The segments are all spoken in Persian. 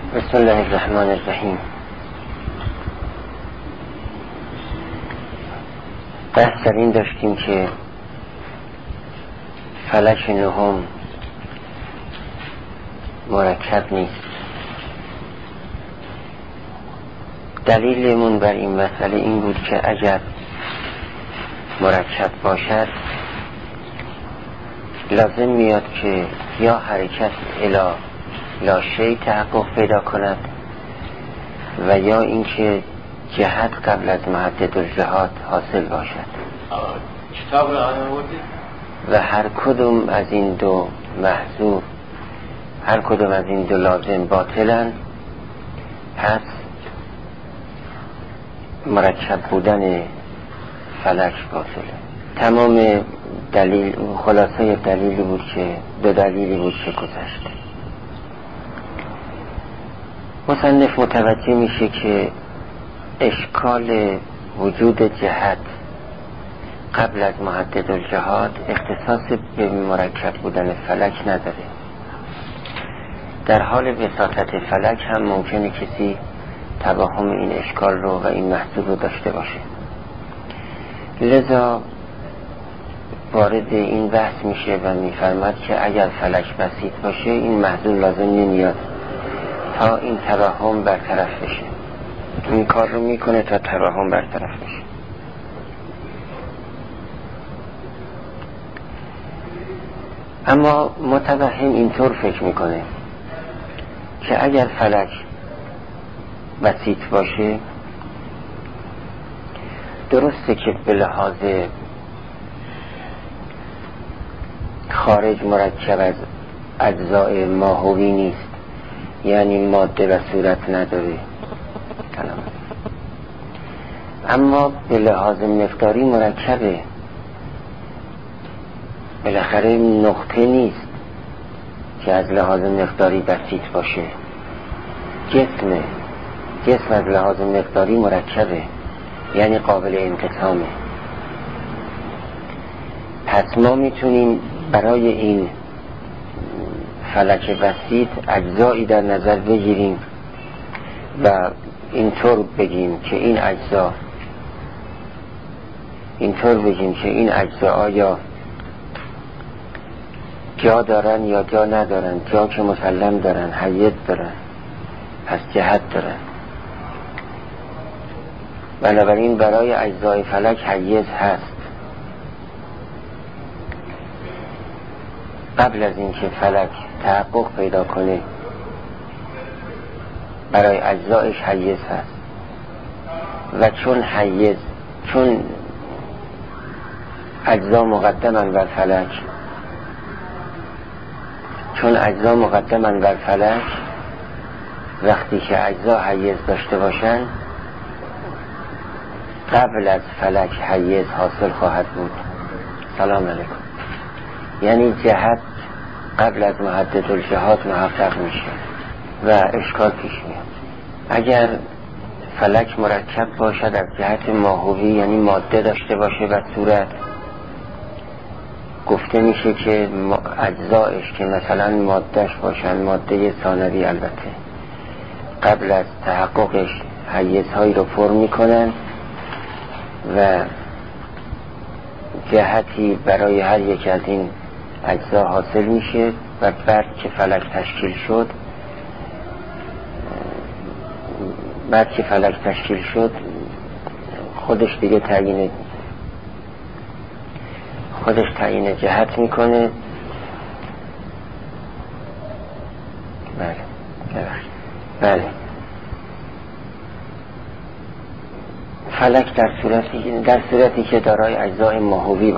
بسم الله الرحمن الرحیم. بحث در این داشتیم که فلک نهم مرکب نیست. دلیلمون بر این مسئله این بود که اگر مرکب باشد لازم میاد که یا حرکت الی لا شیء تحقق پیدا کند و یا اینکه جهت قبل از محدد الجهات حاصل باشد و هر کدوم از این دو محذور، هر کدوم از این دو لازم باطلن، پس مرکب بودن فلک باطله. تمام دلیل، خلاصه دلیلی بود که دو دلیلی بود که گذشته. مصنف متوجه میشه که اشکال وجود جهت قبل از محدد الجهات اختصاص به مرکب بودن فلک نداره. در حال وساطت فلک هم ممکنه کسی توهم این اشکال رو و این محذور رو داشته باشه. لذا وارد این بحث میشه و میفرماد که اگر فلک بسیط باشه این محذور لازم نمیاد تا این توهم برطرف بشه. این کار رو میکنه تا توهم برطرف بشه. اما متوهم اینطور فکر میکنه که اگر فلک بسیط باشه درسته که به لحاظ خارج مرکب از اجزای ماهوی نیست، یعنی ماده و صورت نداره، اما به لحاظ مقداری مرکبه. بالاخره نقطه نیست که از لحاظ مقداری بسیط باشه. جسم از لحاظ مقداری مرکبه، یعنی قابل انقسامه. پس ما میتونیم برای این فلک بسیط اجزایی در نظر بگیریم و اینطور بگیم که این اجزا آیا جا دارن یا جا ندارن. جا که مسلم دارن، حیز دارن، پس جهت دارن. بنابراین برای اجزای فلک حیز هست. قبل از اینکه فلک تحقق پیدا کنه برای اجزایش حیز هست و چون اجزا مقدمن بر فلک، وقتی که اجزا حیز داشته باشن قبل از فلک حیز حاصل خواهد بود. سلام علیکم. یعنی جهت قبل از محدد الجهات محقق میشه و اشکال پیش میاد. اگر فلک مرکب باشد از جهت ماهوی، یعنی ماده داشته باشه و صورت، گفته میشه که اجزایش که مثلا مادهش باشن، ماده ثانوی البته، قبل از تحققش حیزهایی رو پر میکنن و جهتی برای هر یک از این اجزا حاصل میشه و بعد که فلک تشکیل شد خودش دیگه تعیین جهت میکنه. بله فلک در صورتی که دارای اجزای ماهوی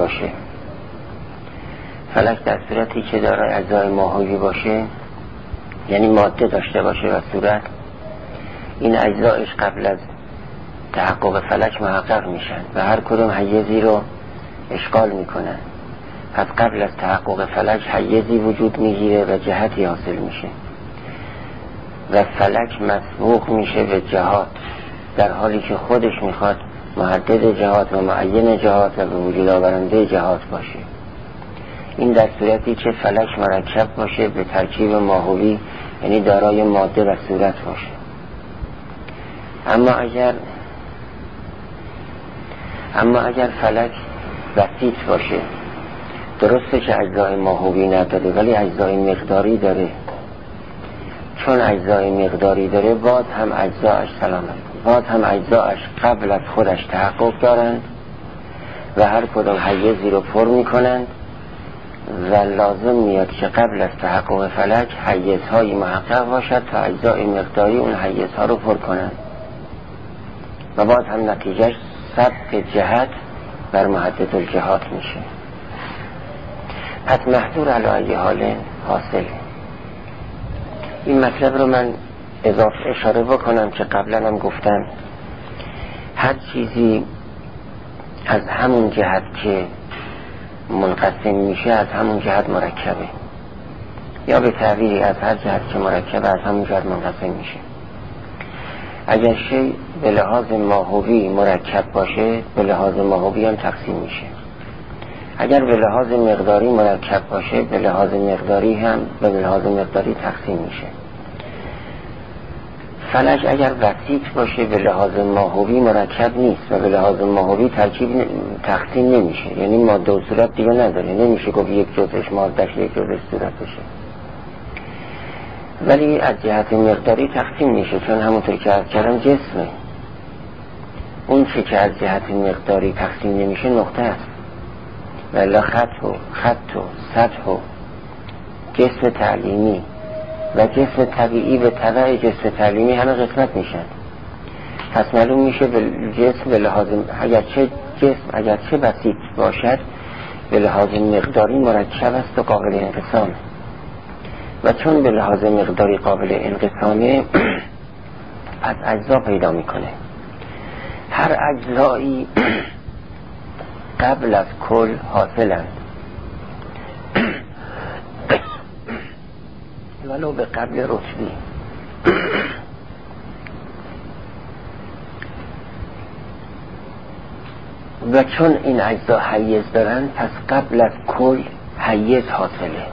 باشه، یعنی ماده داشته باشه و صورت، این اجزایش قبل از تحقق فلک محقق میشن و هر کدوم حیزی رو اشغال میکنن. پس قبل از تحقق فلک حیزی وجود میگیره و جهتی حاصل میشه و فلک مسبوق میشه به جهات، در حالی که خودش میخواد محدد جهات و معین جهات و به وجود آورنده جهات باشه. این در صورتی که فلک مرکب باشه به ترکیب ماهوی یعنی دارای ماده و صورت باشه. اما اگر فلک بسیط باشه، درسته که اجزای ماهوی نداره ولی اجزای مقداری داره. چون اجزای مقداری داره باز هم اجزاش باز هم اجزاش قبل از خودش تحقق دارند و هر کدام حیزی رو پر میکنند و لازم میاد که قبل از تحقق فلک حیزهای محقق باشد تا اجزای مقداری اون حیزها رو پر کنند و باز هم نتیجهش سبق جهت بر محدد الجهات میشه. پس محظور علی ای حال حاصل. این مطلب رو من اضافه اشاره بکنم که قبلا هم گفتم هر چیزی از همون جهت که منقسم میشه از همون جهت مرکبه، یا به تعبیری از هر جهت که مرکبه از همون جهت منقسم میشه. اگر شی به لحاظ ماهوی مرکب باشه به لحاظ ماهوی هم تقسیم میشه. اگر به لحاظ مقداری مرکب باشه به لحاظ مقداری هم به لحاظ مقداری تقسیم میشه. فلک اگر بسیط باشه به لحاظ ماهوی مرکب نیست و به لحاظ ماهوی تقسیم نمیشه، یعنی ماده و صورت دیگه نداره، نمیشه گفت یک جزش مادهش یک جزش صورتشه. ولی از جهت مقداری تقسیم میشه، چون همونطور که عرض کردم جسمه. اون چی که از جهت مقداری تقسیم نمیشه نقطه است. ولی خط و سطح و جسم تعلیمی و جسم طبیعی به تبع جسم تعلیمی همه قسمت میشن. پس معلوم میشه جسم به لحاظ اگرچه بسیط باشد به لحاظ مقداری مرکب است و قابل انقسام، و چون به لحاظ مقداری قابل انقسامه پس اجزا پیدا میکنه. هر اجزایی قبل از کل حاصلند ولو به قبل رتبی. و چون این اجزا حیز دارن پس قبل از کل حیز حاصله.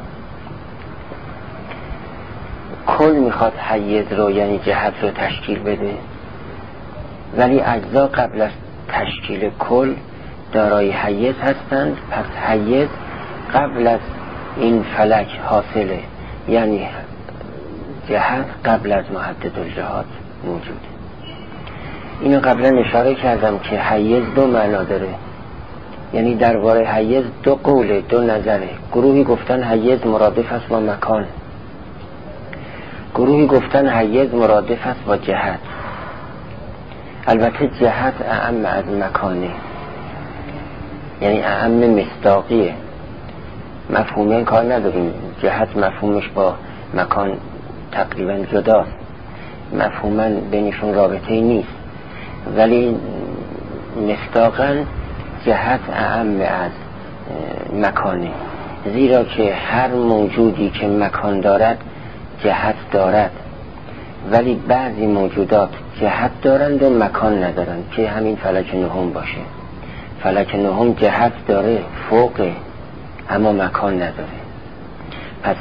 کل میخواد حیز رو یعنی جهت رو تشکیل بده، ولی اجزا قبل از تشکیل کل دارای حیز هستند. پس حیز قبل از این فلک حاصله، یعنی جهت قبل از محدد الجهات موجوده. اینو قبلا اشاره کردم که حیز دو معنا داره، یعنی درباره حیز دو قوله، دو نظره. گروهی گفتن حیز مرادف است با مکان، گروهی گفتن حیز مرادف است با جهت. البته جهت اعم از مکانه، یعنی اعم مصداقیه. مفهومی کار نداریم، جهت مفهومش با مکان تقریبا جداست، مفهوما بینشون رابطه‌ای نیست، ولی مصداقا جهت اعم از مکانه، زیرا که هر موجودی که مکان دارد جهت دارد، ولی بعضی موجودات جهت دارند و مکان ندارند، که همین فلک نهم باشه. فلک نهم جهت داره، فوقه، اما مکان نداره. پس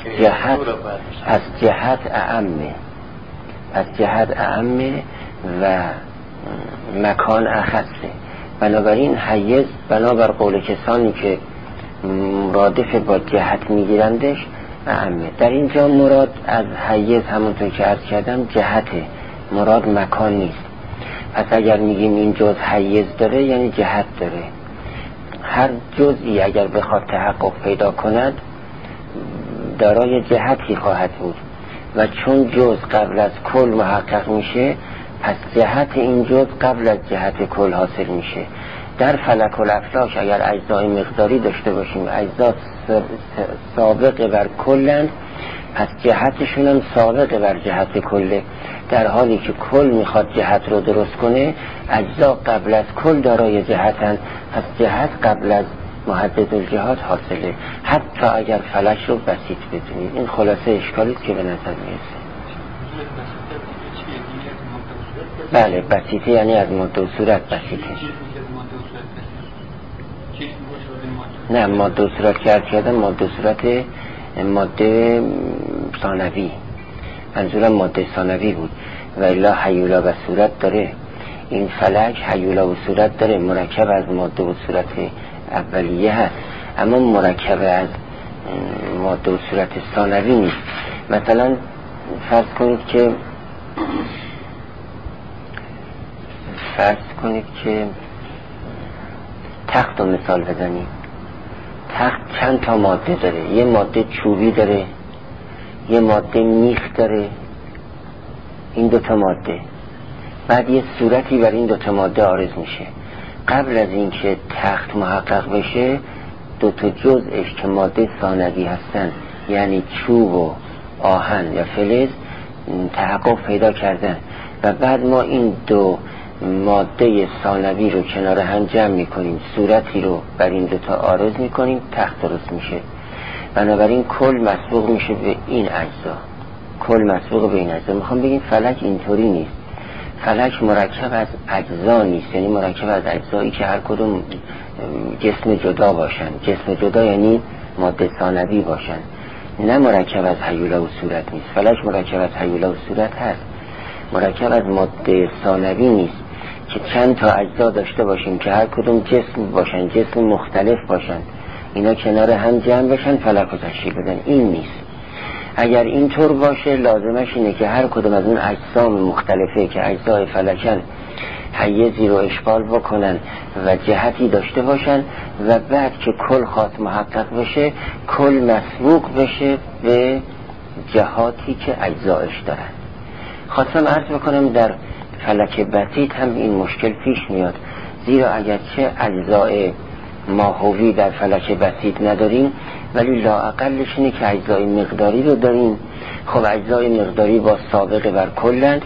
جهت اعمه و مکان اخصه. بنابراین حیز بنابر قول کسانی که مرادف با جهت میگیرندش اعمه. در اینجا مراد از حیز همونطور که عرض کردم جهته، مراد مکان نیست. پس اگر میگیم این جز حیز داره یعنی جهت داره. هر جزئی اگر بخواد تحقق پیدا کند دارای جهتی خواهد بود، و چون جز قبل از کل محقق میشه پس جهت این جز قبل از جهت کل حاصل میشه. در فلک الافلاک اگر اجزای مقداری داشته باشیم، اجزا سابق بر کلند، پس جهتشون هم سابق بر جهت کله. در حالی که کل میخواد جهت رو درست کنه، اجزا قبل از کل دارای جهتن، پس جهت قبل از محدد الجهات حاصله، حتی اگر فلک رو بسیط بدونید. این خلاصه اشکالی که به نظر میرسه. بله، بسیطه یعنی از ماده و صورت بسیطه. نه، ماده و صورت که عرض کردم ماده و صورت ماده ثانوی. منظورم ماده ثانوی بود، و الا هیولا و صورت داره. این فلک هیولا و صورت داره، مرکب از ماده و صورت اولیه هست، اما مرکب از ماده و صورت ثانوی نیست. مثلا فرض کنید که تخت رو مثال بزنیم. تخت چند تا ماده داره؟ یه ماده چوبی داره، یه ماده میخ داره، این دوتا ماده. بعد یه صورتی بر این دوتا ماده عارض میشه. قبل از اینکه تخت محقق بشه، دوتا جزءش که ماده ثانوی هستن، یعنی چوب و آهن یا فلز، تحقق پیدا کردن و بعد ما این دو ماده ثانوی رو کنار هم جمع میکنیم، صورتی رو بر این دوتا عارض میکنیم، تخت درست میشه. بنابراین کل مسبوق میشه به این اجزا، کل مسبوق به این اجزا. میخوام بگیم فلک اینطوری نیست. فلک مرکب از اجزا نیست، یعنی مرکب از اجزایی که هر کدوم جسم جدا باشن. جسم جدا یعنی ماده ثانوی باشن، نه مرکب از هیولا و صورت نیست. فلک مرکب از هیولا و صورت هست، مرکب از ماده ثانوی نیست که چند تا اجزا داشته باشیم که هر کدوم جسم باشن، جسم مختلف باشن، اینا کنار هم جمع بشن فلک رو تشکیل بدن. این نیست. اگر اینطور باشه لازمش اینه که هر کدوم از اون اجسام مختلفه که اجزای فلکن حیزی رو اشغال بکنن و جهتی داشته باشن و بعد که کل خواست محقق بشه، کل مسبوق بشه به جهاتی که اجزایش دارن. خواستم عرض بکنم در فلک بسیط هم این مشکل پیش میاد، زیرا اگرچه اجزای ماهوی در فلک بسیط نداریم، ولی لااقلش اینه که اجزای مقداری رو داریم. خب اجزای مقداری با سابقه بر کلند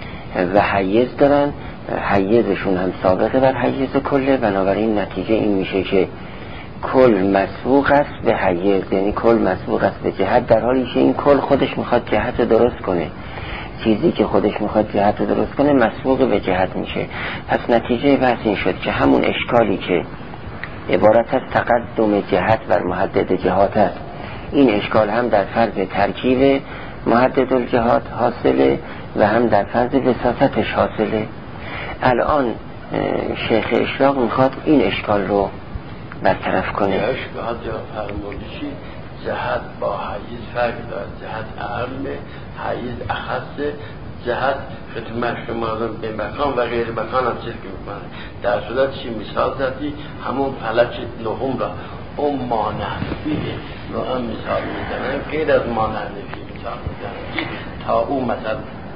و حیز دارن، حیزشون هم سابقه بر حیز کله. بنابراین نتیجه این میشه که کل مسبوق است به حیز، یعنی کل مسبوق است به جهت، در حالی که این کل خودش میخواد جهت رو درست کنه. چیزی که خودش میخواد جهت رو درست کنه مسبوق به جهت میشه. پس نتیجه بحث این شد که همون اشکالی که عبارت از تقدم جهت بر محدد جهات است، این اشکال هم در فرض ترکیب محدد الجهات حاصله و هم در فرض وساطتش حاصله. الان شیخ اشراق میخواد این اشکال رو برطرف کنه. اشکال یا فرمودشی جهت با حیز فرق دارد. جهت اهم، حیز اخص. جهت خدمت شما به مکان و غیر مکان هم چیز که میکنه. در صورت چی مثال زدی همون فلک نهم را اون مانحفیه رو هم مثال میزنن، غیر از مانحفی مثال میزنن تا اون مثلا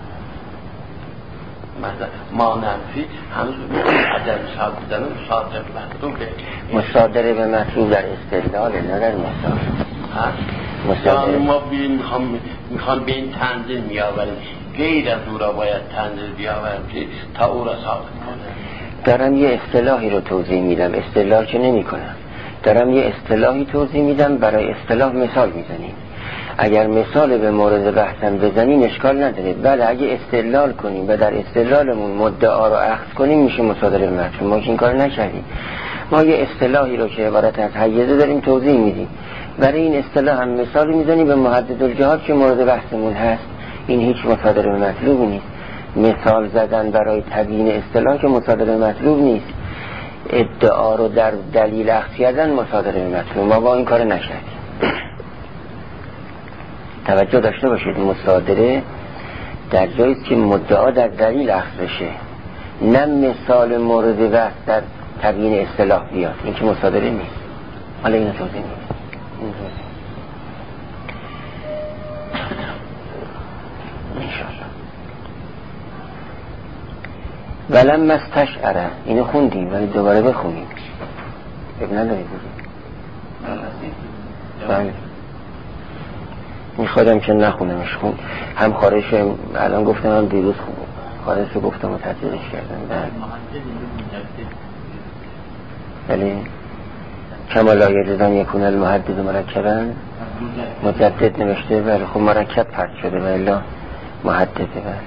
مانحفی همون عدد مثال بزنن مصادر مطلوبه. مصادره به مطلوب در استدلاله، نه در مثال. مصادره ما میخوام به این تنزیل میآوریم، غیر از او را باید تنزیل بیاورم که تا او را ثابت کنه. دارم یه اصطلاحی رو توضیح میدم، اصطلاح که نمی کنم، دارم یه اصطلاحی توضیح میدم، برای اصطلاح مثال میزنیم. اگر مثال به مورد بحثم بزنیم اشکال نداره. بعد اگه استدلال کنیم و در استدلالمون مدعا رو اخذ کنیم میشه مصادره به مطلوب. ما این کار نکردیم. ما یه اصطلاحی رو که عبارت از حیزه داریم توضیح میدیم، برای این اصطلاح هم مثال میزنیم به محدد الجهات که مورد بحثمون هست. این هیچ مصادره به مطلوب نیست. مثال زدن برای تبیین اصطلاح که مصادره به مطلوب نیست. ادعا رو در دلیل اخذ کردن مصادره به مطلوب. ما با این کار نکردیم. توجه داشته باشید، مصادره در جاییست که مدعا در دلیل اخذ بشه، نه مثال مورد بحث در تبیین اصطلاح بیاد. این که مصادره نیست. حالا اینو توضیح میدیم. انشاءالله. ولم استشعره، اینو خوندیم ولی دوباره بخونیم. اب نداری بودیم. بله. میخوادم که نخونمش، خون هم خارش الان گفتم هم دیروز خارش رو گفتم و تحصیلش کردم. بله کما لا یجوزن یکون المحدد مرکبا مجدد نوشته، ولی خب مرکب پرد شده و الا محدده. بله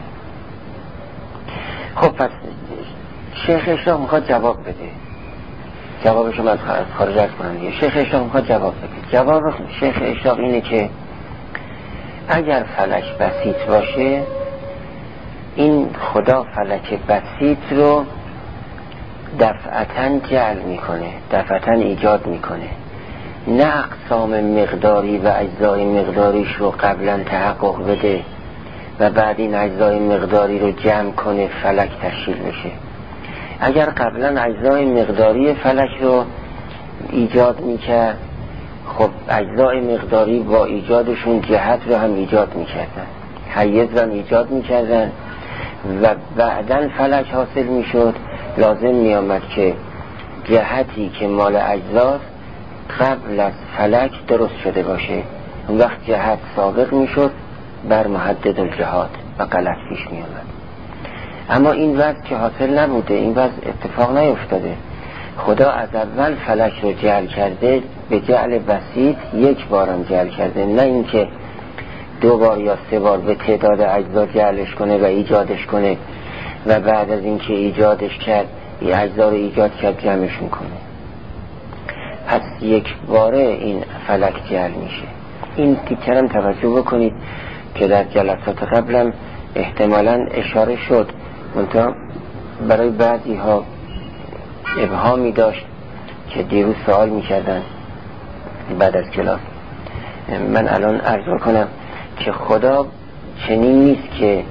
خب پس شیخ اشراق میخواد جواب بده. جوابشو من از خارج از کنم دیگه. شیخ اشراق میخواد جواب بده. جواب شیخ اشراق اینه که اگر فلک بسیط باشه، این خدا فلک بسیط رو دفعتاً جعل میکنه، دفعتاً ایجاد میکنه، نه اقسام مقداری و اجزای مقداریش رو قبلا تحقق بده و بعد این اجزای مقداری رو جمع کنه فلک تشکیل بشه. اگر قبلا اجزای مقداری فلک رو ایجاد میکرد، خب اجزای مقداری با ایجادشون جهت رو هم ایجاد میکردن، حیز رو هم ایجاد میکردن و بعدن فلک حاصل میشد. لازم میامد که جهتی که مال اجزاست قبل از فلک درست شده باشه، اون وقت جهت سابق میشد بر محدد الجهات و غلط پیش میامد. اما این وضع که حاصل نبوده، این وضع اتفاق نیفتاده. خدا از اول فلک رو جعل کرده، به جعل بسیط یک بارم جعل کرده، نه اینکه 2 بار یا 3 بار به تعداد اجزا جعلش کنه و ایجادش کنه و بعد از اینکه ایجادش کرد این اجزا رو ایجاد کرد جمعش میکنه. پس یک باره این فلک جعل میشه. این تیکرم توجه بکنید که در جلسات قبلم احتمالاً اشاره شد، منتها برای بعضی ها ابهامی داشت که دیروز سوال میکردن بعد از کلاس. من الان عرض کنم که خدا چنین نیست که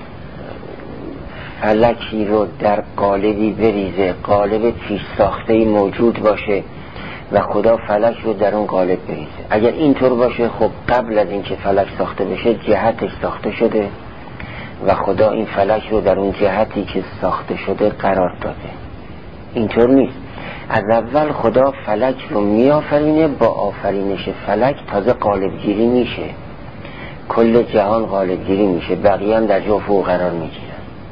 فلکی رو در قالبی بریزه، قالب پیش ساخته‌ای موجود باشه و خدا فلک رو در اون قالب بریزه. اگر اینطور باشه، خب قبل از اینکه فلک ساخته بشه جهتش ساخته شده و خدا این فلک رو در اون جهتی که ساخته شده قرار داده. اینطور نیست. از اول خدا فلک رو میآفرینه، با آفرینش فلک تازه قالب گیری میشه، کل جهان قالب گیری میشه، بقیه هم در جا فوق قرار میگیرن.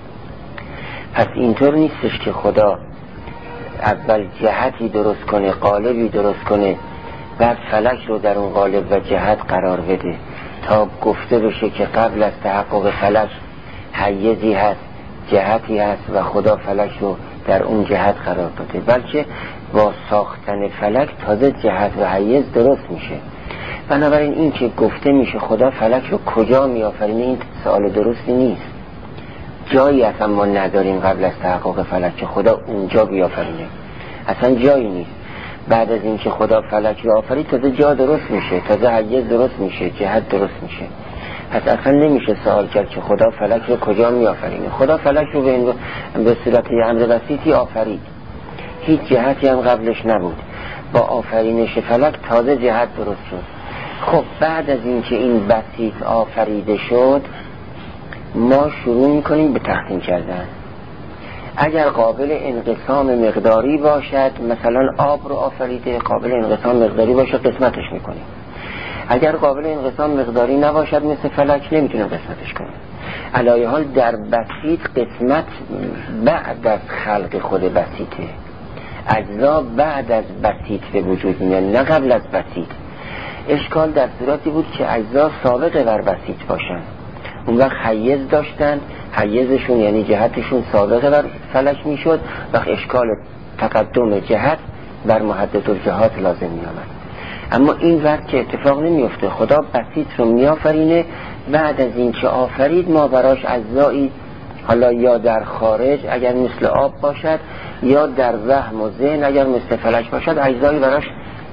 پس اینطور نیستش که خدا اول جهتی درست کنه، قالبی درست کنه، بعد فلک رو در اون قالب و جهت قرار بده تا گفته بشه که قبل از تحقق فلک حیزی هست، جهتی هست و خدا فلک رو در اون جهت قرار داده. بلکه با ساختن فلک تازه جهت و حیز درست میشه. بنابراین این که گفته میشه خدا فلک رو کجا میآفرینه، این سوال درستی نیست. جایی اصلا ما نداریم قبل از تحقق فلک که خدا اونجا بیافرینه، اصلا جایی نیست. بعد از این که خدا فلک رو آفرید تازه جا درست میشه، تازه حیز درست میشه، جهت درست میشه. پس اصلا نمیشه سوال کرد که خدا فلک رو کجا میآفرینه. خدا فلک رو به صورت امر بسیطی آفرید، هیچ جهتی هم قبلش نبود. با آفرینش فلک تازه جهت درست شد. خب بعد از این که این بسیط آفریده شد، ما شروع میکنیم به تقسیم کردن. اگر قابل انقسام مقداری باشد، مثلا آب رو آفریده، قابل انقسام مقداری باشه قسمتش میکنیم. اگر قابل انقسام مقداری نباشد مثل فلک نمیتونیم قسمتش کنیم. علایه حال در بسیط قسمت بعد از خلق خود بسیطه، اجزا بعد از بسیط به وجود میاد نه قبل از بسیط. اشکال در صورتی بود که اجزا سابقه بر بسیط باشن، اون وقت حیز داشتن، حیزشون یعنی جهتشون سابقه بر فلک میشد، وقت اشکال تقدم جهت بر محدد الجهات لازم میامد. اما این وقت که اتفاق نمیفته، خدا بسیط رو میآفرینه، بعد از این که آفرید ما براش اجزایی، حالا یا در خارج اگر مثل آب باشد، یا در وهم و ذهن اگر مثل فلک باشد، اجزایی براش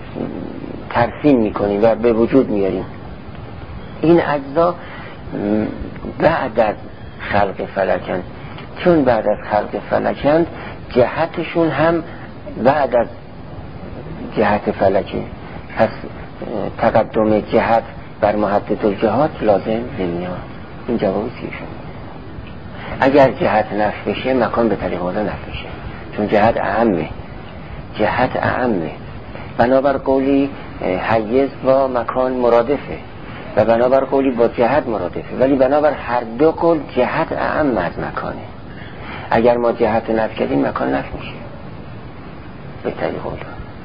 ترسیم میکنیم و به وجود میاریم. این اجزا بعد از خلق فلکند، چون بعد از خلق فلکند جهتشون هم بعد از جهت فلکه، پس تقدم جهت بر محدد الجهات لازم نمیاد. این جوابی چیه؟ اگر جهت نفی بشه مکان به طریق اولا نفی بشه، چون جهت اهمه، جهت اهمه. بنابر قولی حیز با مکان مرادفه و بنابر قولی با جهت مرادفه، ولی بنابر هر دو قول جهت اهم از مکانه. اگر ما جهت نفی کردیم مکان نفی میشه به طریق اولا.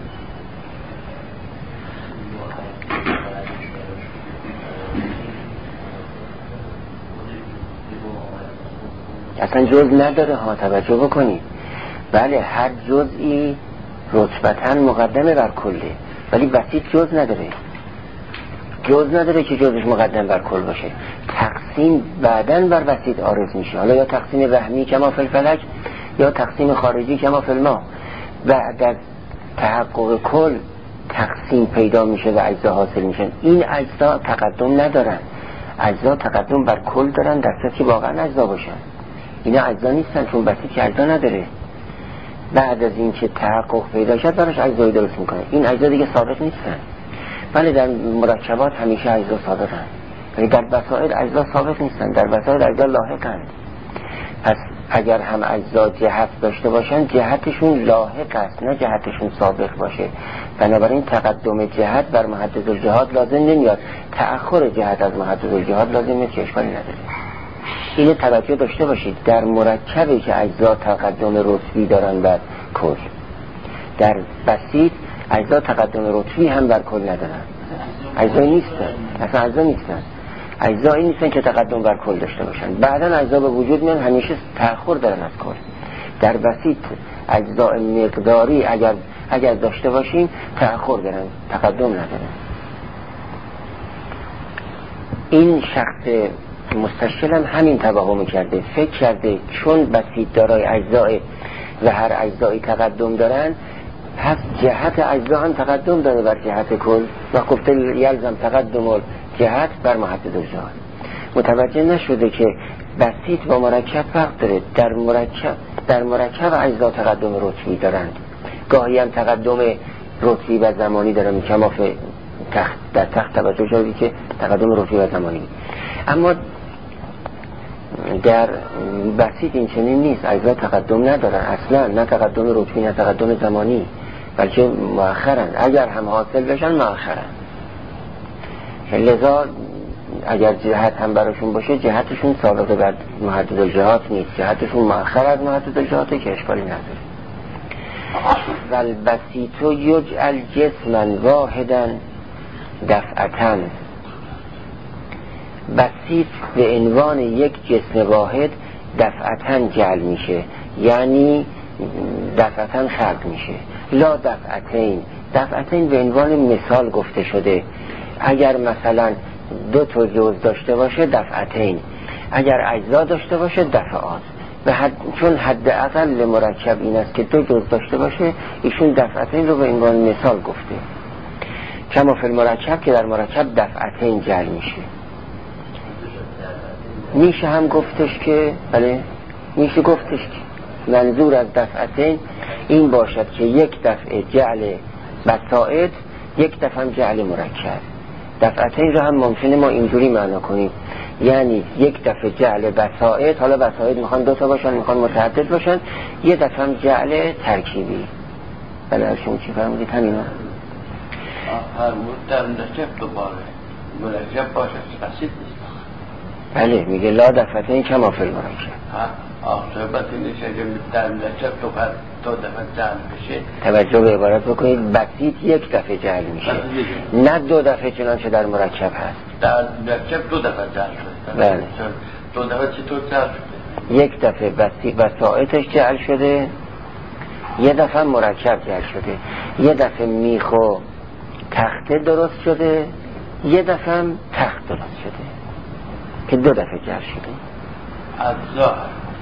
اصلا جز نداره ها، توجه بکنید. بله هر جزئی رتبتاً مقدمه بر کله، ولی بسیط جز نداره. جز نداره که جزش مقدم بر کل باشه. تقسیم بعداً بر بسیط عارض میشه، حالا یا تقسیم وهمی کما فی الفلک یا تقسیم خارجی کما فی الماء. بعد از تحقق کل تقسیم پیدا میشه و اجزا حاصل میشن. این اجزا تقدم ندارن، اجزا تقدم بر کل دارن در صورتی که واقعا اجزا باشن. اینا اجزا نیستن چون بسیط که اجزا نداره. بعد از این که تحقق پیدا شد براش اجزایی درست میکنه. این اجزا دیگه ثابت نیستن. ولی در مرکبات همیشه اجزا ثابتن، ولی در بسائل اجزا ثابت نیستن، در بسائل اجزا لاحقن. پس اگر هم اجزا جهت داشته باشن جهتشون لاحق است نه جهتشون سابق باشه. بنابراین تقدم جهت بر محدد الجهات لازم نمیاد، تأخر جهت از محدد الجهات لازم میاد که اشکالی نداره. اینو توجه داشته باشید. در مرکبی که اجزا تقدم رتبی دارن بر کل، در بسیط اجزا تقدم رتبی هم بر کل ندارن. اجزا نیستن، اصلا اجزا نیستن. اجزایی نیستن که تقدم بر کل داشته باشن. بعداً اجزا به وجود میان همیشه تأخر دارن از کل. در بسیط اجزا مقداری اگر داشته باشیم تأخر دارن، تقدم ندارن. این شخص مستشکل هم همین توهم کرده، فکر کرده چون بسیط دارای اجزای و هر اجزایی تقدم دارن پس جهت اجزا هم تقدم داره بر جهت کل و گفته یلزم تقدم جهت بر محدد الجهات. متوجه نشده که بسیط با مرکب فرق داره. در مرکب اجزا تقدم رتبی دارند، گاهی هم تقدم رتبی و زمانی دارن کما در تحت توجه شدی که تقدم رتبی و زمانی. اما در بسیط این چنین نیست، اجزا تقدم ندارن اصلا، نه تقدم رتبی نه تقدم زمانی، بلکه مؤخرن. اگر هم حاصل بشن مؤخرن. لذا اگر جهت هم براشون باشه جهتشون سابق بر محدد الجهات نیست، جهتشون مؤخر از محدد الجهاته که اشکالی نداره. والبسیط یجعل جسما واحدا دفعتاً. بسیط به عنوان یک جسم واحد دفعتاً جعل میشه، یعنی دفعتاً خلق میشه. لا دفعتین، دفعتین به عنوان مثال گفته شده. اگر مثلا دو تا جزء داشته باشه دفعتین، اگر اجزا داشته باشه دفعات. چون حد اقل مرکب این است که دو جزء داشته باشه، ایشون دفعتین رو به عنوان مثال گفته. کما فی المرکب که در مرکب دفعتین جعل میشه. میشه هم گفتش که بله، میشه گفتش که منظور از دفعتین این باشد که یک دفعه جعل بسائط، یک دفعه هم جعل مرکب. دفعتین رو هم ممکنه ما اینجوری معنا کنیم، یعنی یک دفعه جعل بسائط، حالا بسائط میخوان دو تا باشن میخوان متعدد باشن، یه دفعه هم جعل ترکیبی. بله از شما چی فرمودید؟ همینا فرمود در مرکب دوباره مرکب باشه بسیط نیست. بله میگه لا دفعتین کما فی المرکب. آخربت نیست اگه در مرکب دو دفعه جعل بشه. توجه به عبارت بکنید، بسیط یک دفعه جعل میشه نه دو دفعه چنانچه در مرکب هست. در مرکب دو دفعه جعل شده. بله. دو دفعه چطور جعل شده؟ یک دفعه بسائطش جعل شده، یه دفعه مرکب جعل شده. یه دفعه میخ و تخته درست شده، یه دفعه هم تخت درست شده که دو دفعه جعل شده. اجزا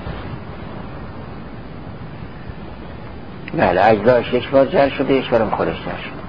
بله اجزاش یک بار جعل شده، یک بارم خودش جعل شده.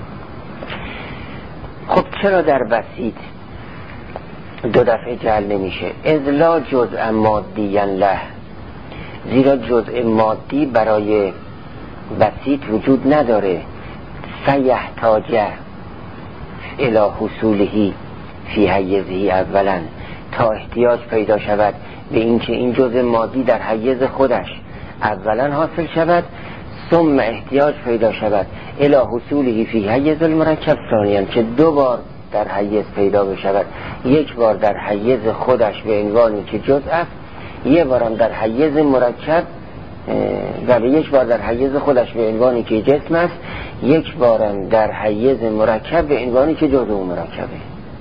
خب چرا در بسیط دو دفعه جعل نمیشه؟ اذ لا جزء مادی له، زیرا جزء مادی برای بسیط وجود نداره. فیحتاج الی حصولهی فی حیزهی اولا، تا احتیاج پیدا شود به اینکه این جزء مادی در حیز خودش اولا حاصل شود، ثم احتیاج پیدا شود الی حصولهی فی حیز المرکب ثانیا، که دو بار در حیز پیدا بشود، یک بار در حیز خودش به عنوانی که جزء است، یک بارم در حیز مرکب و یک بار در حیز خودش به عنوانی که جسم است، یک بارم در حیز مرکب به عنوانی که جزء مرکبه.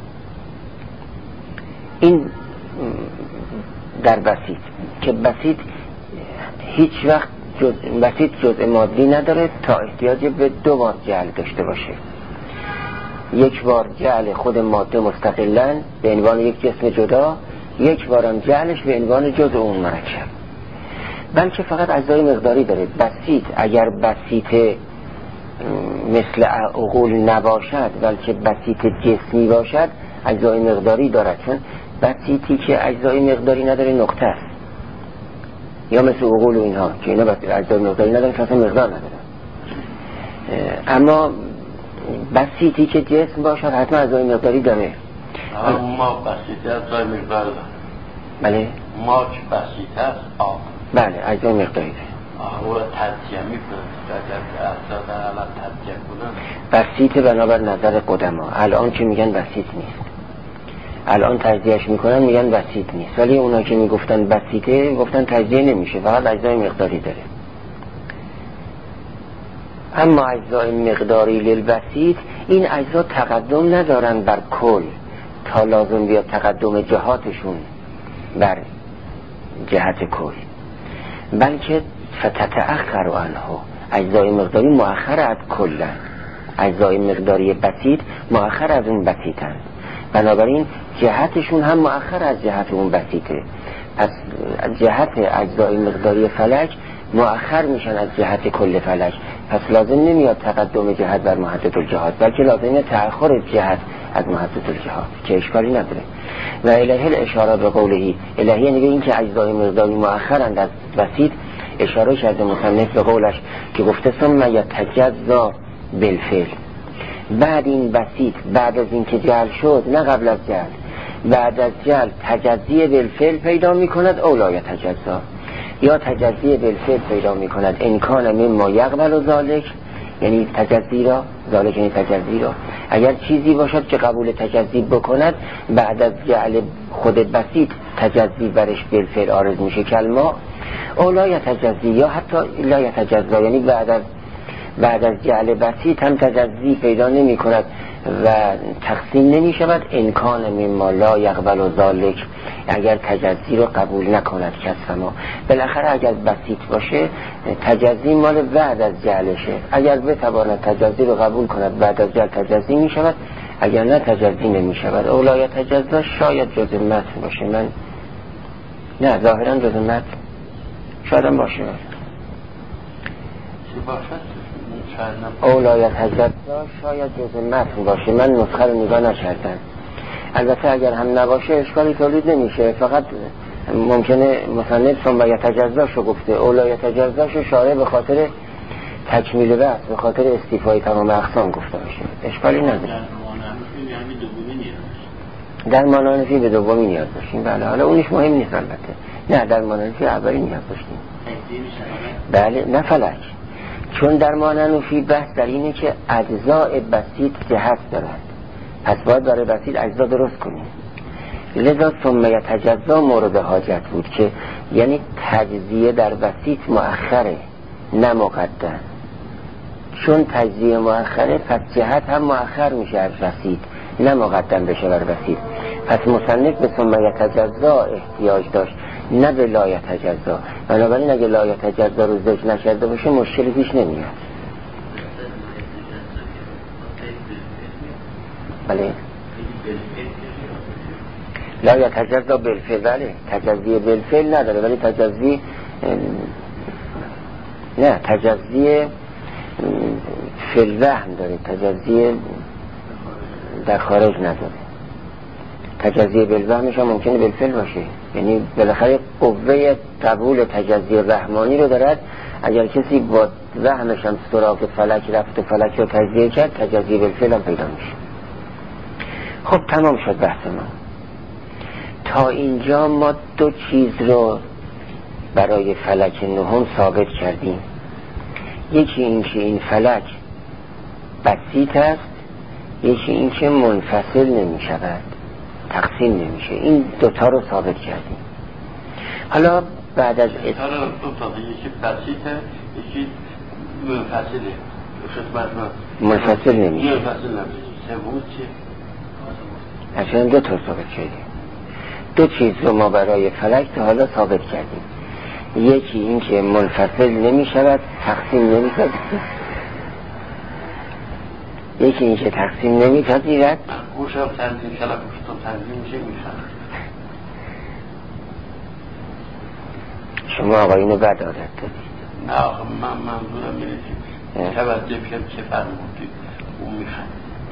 این در بسیط که بسیط هیچ وقت بسیط جزء مادی نداره تا احتیاج به دو بار جعل داشته باشه. یک بار جعل خود ماده مستقلاً به عنوان یک جسم جدا، یک بارم جعلش به عنوان جزء اون مرکب. بلکه فقط اجزای مقداری داره. بسیط اگر بسیط مثل عقول نباشد بلکه بسیط جسمی باشد اجزای مقداری دارد، چون بسیطی که اجزای مقداری نداره نقطه است، یا مثل عقول و اینها که اینا اجزای مقداری نداره که اصلا مقدار نداره. اما بسیطی که جسم باشد حتما اجزای مقداری داره. ما بسیطی اجزای مقداری داره. بله ما که بسیط است آب. بله اجزای مقداری داره. او تجزیه میکنه اگر اجزا در علم تجزیه کنن بسیط بنابر نظر قدما. الان که میگن بسیط نیست، الان تجزیهش میکنن میگن بسیط نیست، ولی اونا که میگفتن بسیطه گفتن تجزیه نمیشه، فقط اجزای مقداری داره. اما اجزای مقداری للبسیط این اجزا تقدم ندارن بر کل تا لازم بیاد تقدم جهاتشون بر جهت کل، بلکه فتتأخر عنه. اجزای مقداری مؤخر از کلن، اجزای مقداری بسیط مؤخر از اون بسیطن، بنابراین جهتشون هم مؤخر از جهت اون بسیطه. پس جهت اجزای مقداری فلک مؤخر میشن از جهت کل فلک، پس لازم نمیاد تقدم جهت بر محدد الجهات، بلکه لازمه تأخر جهت از محدد الجهات که اشکالی نداره. و الهی الاشاره به قولهی، الهی یعنی به این که اجزای مقداری مؤخرند از بسیط. اشاره کرده مصنف به قولش که گفته ثم یتجزا بالفعل، بعد این بسیط بعد از این که جعل شد، نه قبل از جعل، بعد از جعل تجزیه بالفعل پیدا می کند او لا یتجزا، یا تجزیه بالفعل پیدا می کند ان کان مما یقبل ذلک، یعنی تجزی را، ذلک یعنی تجزی را، اگر چیزی باشد که قبول تجزی بکند بعد از جعل خود بسیط تجزی برش بالفعل عارض میشه کلمه او لا یتجزی، یا حتی لا یتجزا، یعنی بعد از جعل بسیط هم تجزی پیدا نمی کند و تقسیم نمی شود ان کان مما لا یقبل ذلک، اگر تجزی رو قبول نکند کس ما. بالاخره اگر بسیط باشه تجزی مال بعد از جعلشه، اگر بتواند تجزی رو قبول کند بعد از جعل تجزی می شود، اگر نه تجزی نمی شود. او لا یتجزا شاید جز متن باشه، من نه ظاهرا جز متن شاید هم باشه، اولایت حجت شاید جز متن باشه، من نسخه رو نگاه نکردم. البته اگر هم نباشه اشکالی تولید نمیشه، فقط ممکنه مصنف ثم یتجزاشو گفته، اولایت حجتشو شارع به خاطر تکمیل بحث، به خاطر استیفای تمام اقسام گفته باشه، اشکالی نداره. در مانانفی به دومی نیاز داشتیم، بله، حالا اونش مهم نیست البته. نه در مانانفی اولی نیاز داشتیم، بله، نه فلک، چون در مانانفی بحث در اینه که اجزاء بسیط جهت دارد، پس باید برای بسیط اجزا درست کنیم. لذا ثم یتجزا مورد حاجت بود که یعنی تجزیه در بسیط مؤخره نه مقدم، چون تجزیه مؤخره پس جهت هم مؤخر میشه از بسیط نه مقدم بشه بر بسیط. پس مصنف به ثم یتجزا احتیاج داشت نه به لا یتجزا، بنابراین اگه لا یتجزا رو ذکر نکرده باشه مشکلی پیش نمیاد. بله لا یتجزا بالفعل، بله تجزیه بالفعل نداره، ولی تجزیه نه تجزیه فی الوهم داره، تجزیه در خارج نداره. تجزیه بالوهمش هم ممکنه بالفعل باشه، یعنی بالاخره قوه قبول تجزیه وهمانی رو دارد. اگر کسی با وهمش هم سراغ فلک رفت و فلک رو تجزیه کرد تجزیه بالفعل هم پیدا میشه. خب تمام شد بحث ما. تا اینجا ما دو چیز رو برای فلک نهم ثابت کردیم. یکی این که این فلک بسیط است، یکی این که منفصل نمی شود، تقسیم نمیشه. این دوتا رو ثابت کردیم. حالا بعد از یکی بسیطه یکی منفصله، منفصل نمیشه. سوم چیه؟ اصلا دو تا ثابت کردیم. دو چیز رو ما برای فلک تا حالا ثابت کردیم. یکی این که منفصل نمی شود، تقسیم نمی شود. یکی این که تقسیم نمی‌پذیرد، گوشم تنظیم شده، گوشتم تنظیم میشه میخواد. شما آقایونو بد عادت دارید. نه آخه من منظورم اینه که توجه کنم چه فرمودی اون میخواد.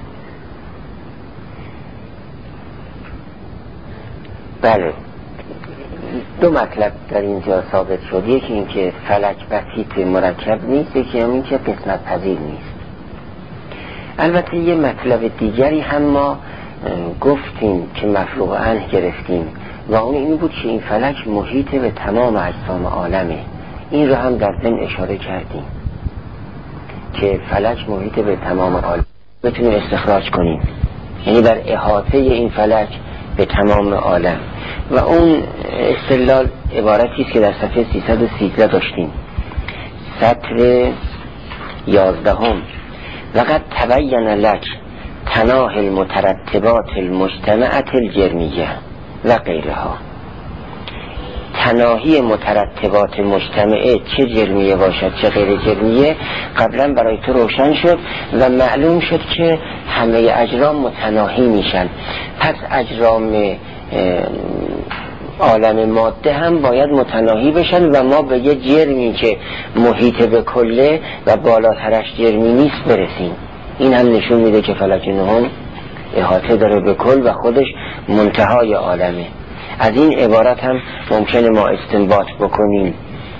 بله، دو مطلب در اینجا ثابت شد. یکی این که فلک بسیط مرکب نیست، یکی هم این که قسمت پذیر نیست. البته یه مطلب دیگری هم ما گفتیم که مفروغ عنه گرفتیم و اون این بود که این فلک محیط به تمام اجسام عالمه. این رو هم در ضمن اشاره کردیم که فلک محیط به تمام عالم بتونیم استخراج کنیم، یعنی بر احاطه این فلک به تمام عالم. و اون استدلال عبارتی است که در صفحه 313 داشتیم، سطر 11. وقد تبین لک تناهی المترتبات المجتمعة الجرمیه و غیرها. تناهی مترتبات مجتمعه چه جرمیه باشد چه غیر جرمیه قبلا برای تو روشن شد و معلوم شد که همه اجرام متناهی میشن. پس اجرام عالم ماده هم باید متناهی بشن و ما به یه جرمی که محیط به کله و بالاترش جرمی نیست برسیم. این هم نشون میده که فلک نهم احاطه داره به کل و خودش منتهای عالمه. از این عبارت هم ممکنه ما استنباط بکنیم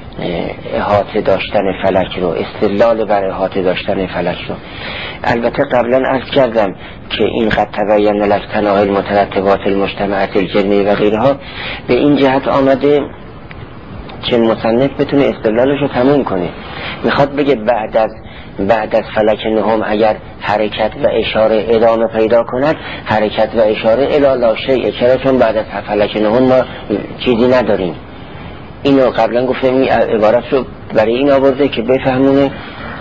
احاطه داشتن فلک رو، استدلال بر احاطه داشتن فلک رو. البته قبلا عرض کردم که این قد تبین لک تناهی المترتبات المجتمعة الجرمی و غیرها به این جهت آمده که مصنف بتونه استدلالش رو تموم کنه. میخواد بگه بعد از فلک نهم اگر حرکت و اشاره ادامه پیدا کند، حرکت و اشاره الی لا شیء، چرا؟ چون بعد از فلک نهم ما چیزی نداریم. اینو قبلا گفتم، این عبارت رو برای این آورده که بفهمونه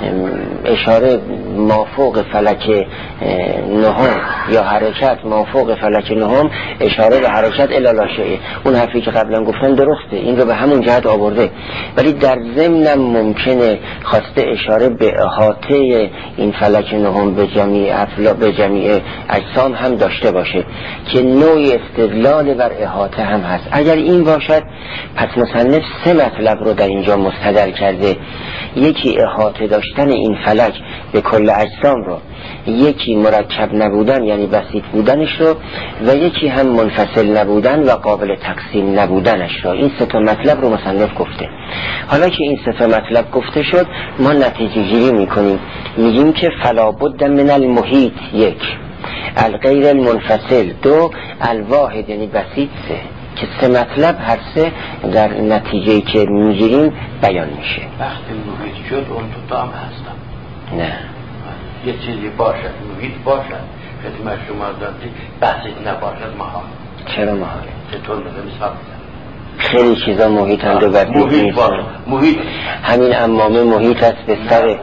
اشاره مافوق فلک نهم یا حرکت مافوق فلک نهم اشاره به حرکت الی لا شیء. اون حرفی که قبلا گفتم درسته، این رو به همون جهت آورده، ولی در ضمنم ممکنه خواسته اشاره به احاطه این فلک نهم به جمیع اجسام هم داشته باشه که نوعی استدلال بر احاطه هم هست. اگر این باشد پس مصنف سه مطلب رو در اینجا مستدل کرده. یکی احاطه داشتن این فلک به کل اجسام رو، یکی مرکب نبودن یعنی بسیط بودنش رو، و یکی هم منفصل نبودن و قابل تقسیم نبودنش رو. این سه تا مطلب رو مصنف گفته. حالا که این سه تا مطلب گفته شد، ما نتیجه گیری میکنیم، میگیم که فلا بد من المحیط یک، الغیر المنفصل دو، الواحد یعنی بسیط سه، که سه مطلب هر سه در نتیجه‌ای که میگیریم بیان میشه. وقتی محیط شد اون تو هم هستم. نه یه چیزی باشد محیط باشد خدمت شما دادی، بسیط نباشد محال. چرا محاله؟ چطور مثال خیلی چیزا محیط هم دو بسیط نیست. محیط همین امامه محیط است به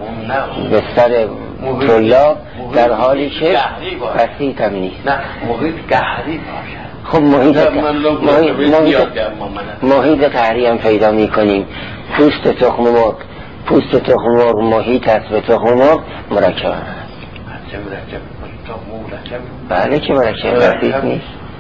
سر طلاب، در حالی که بسیط هم نیست. نه محیط قهری باشد. خب محیط قهری هم پیدا میکنیم. پوست تخم مرغ محیط است به تخم مرغ مرکب هست. بله که مرکب بسیط نیست.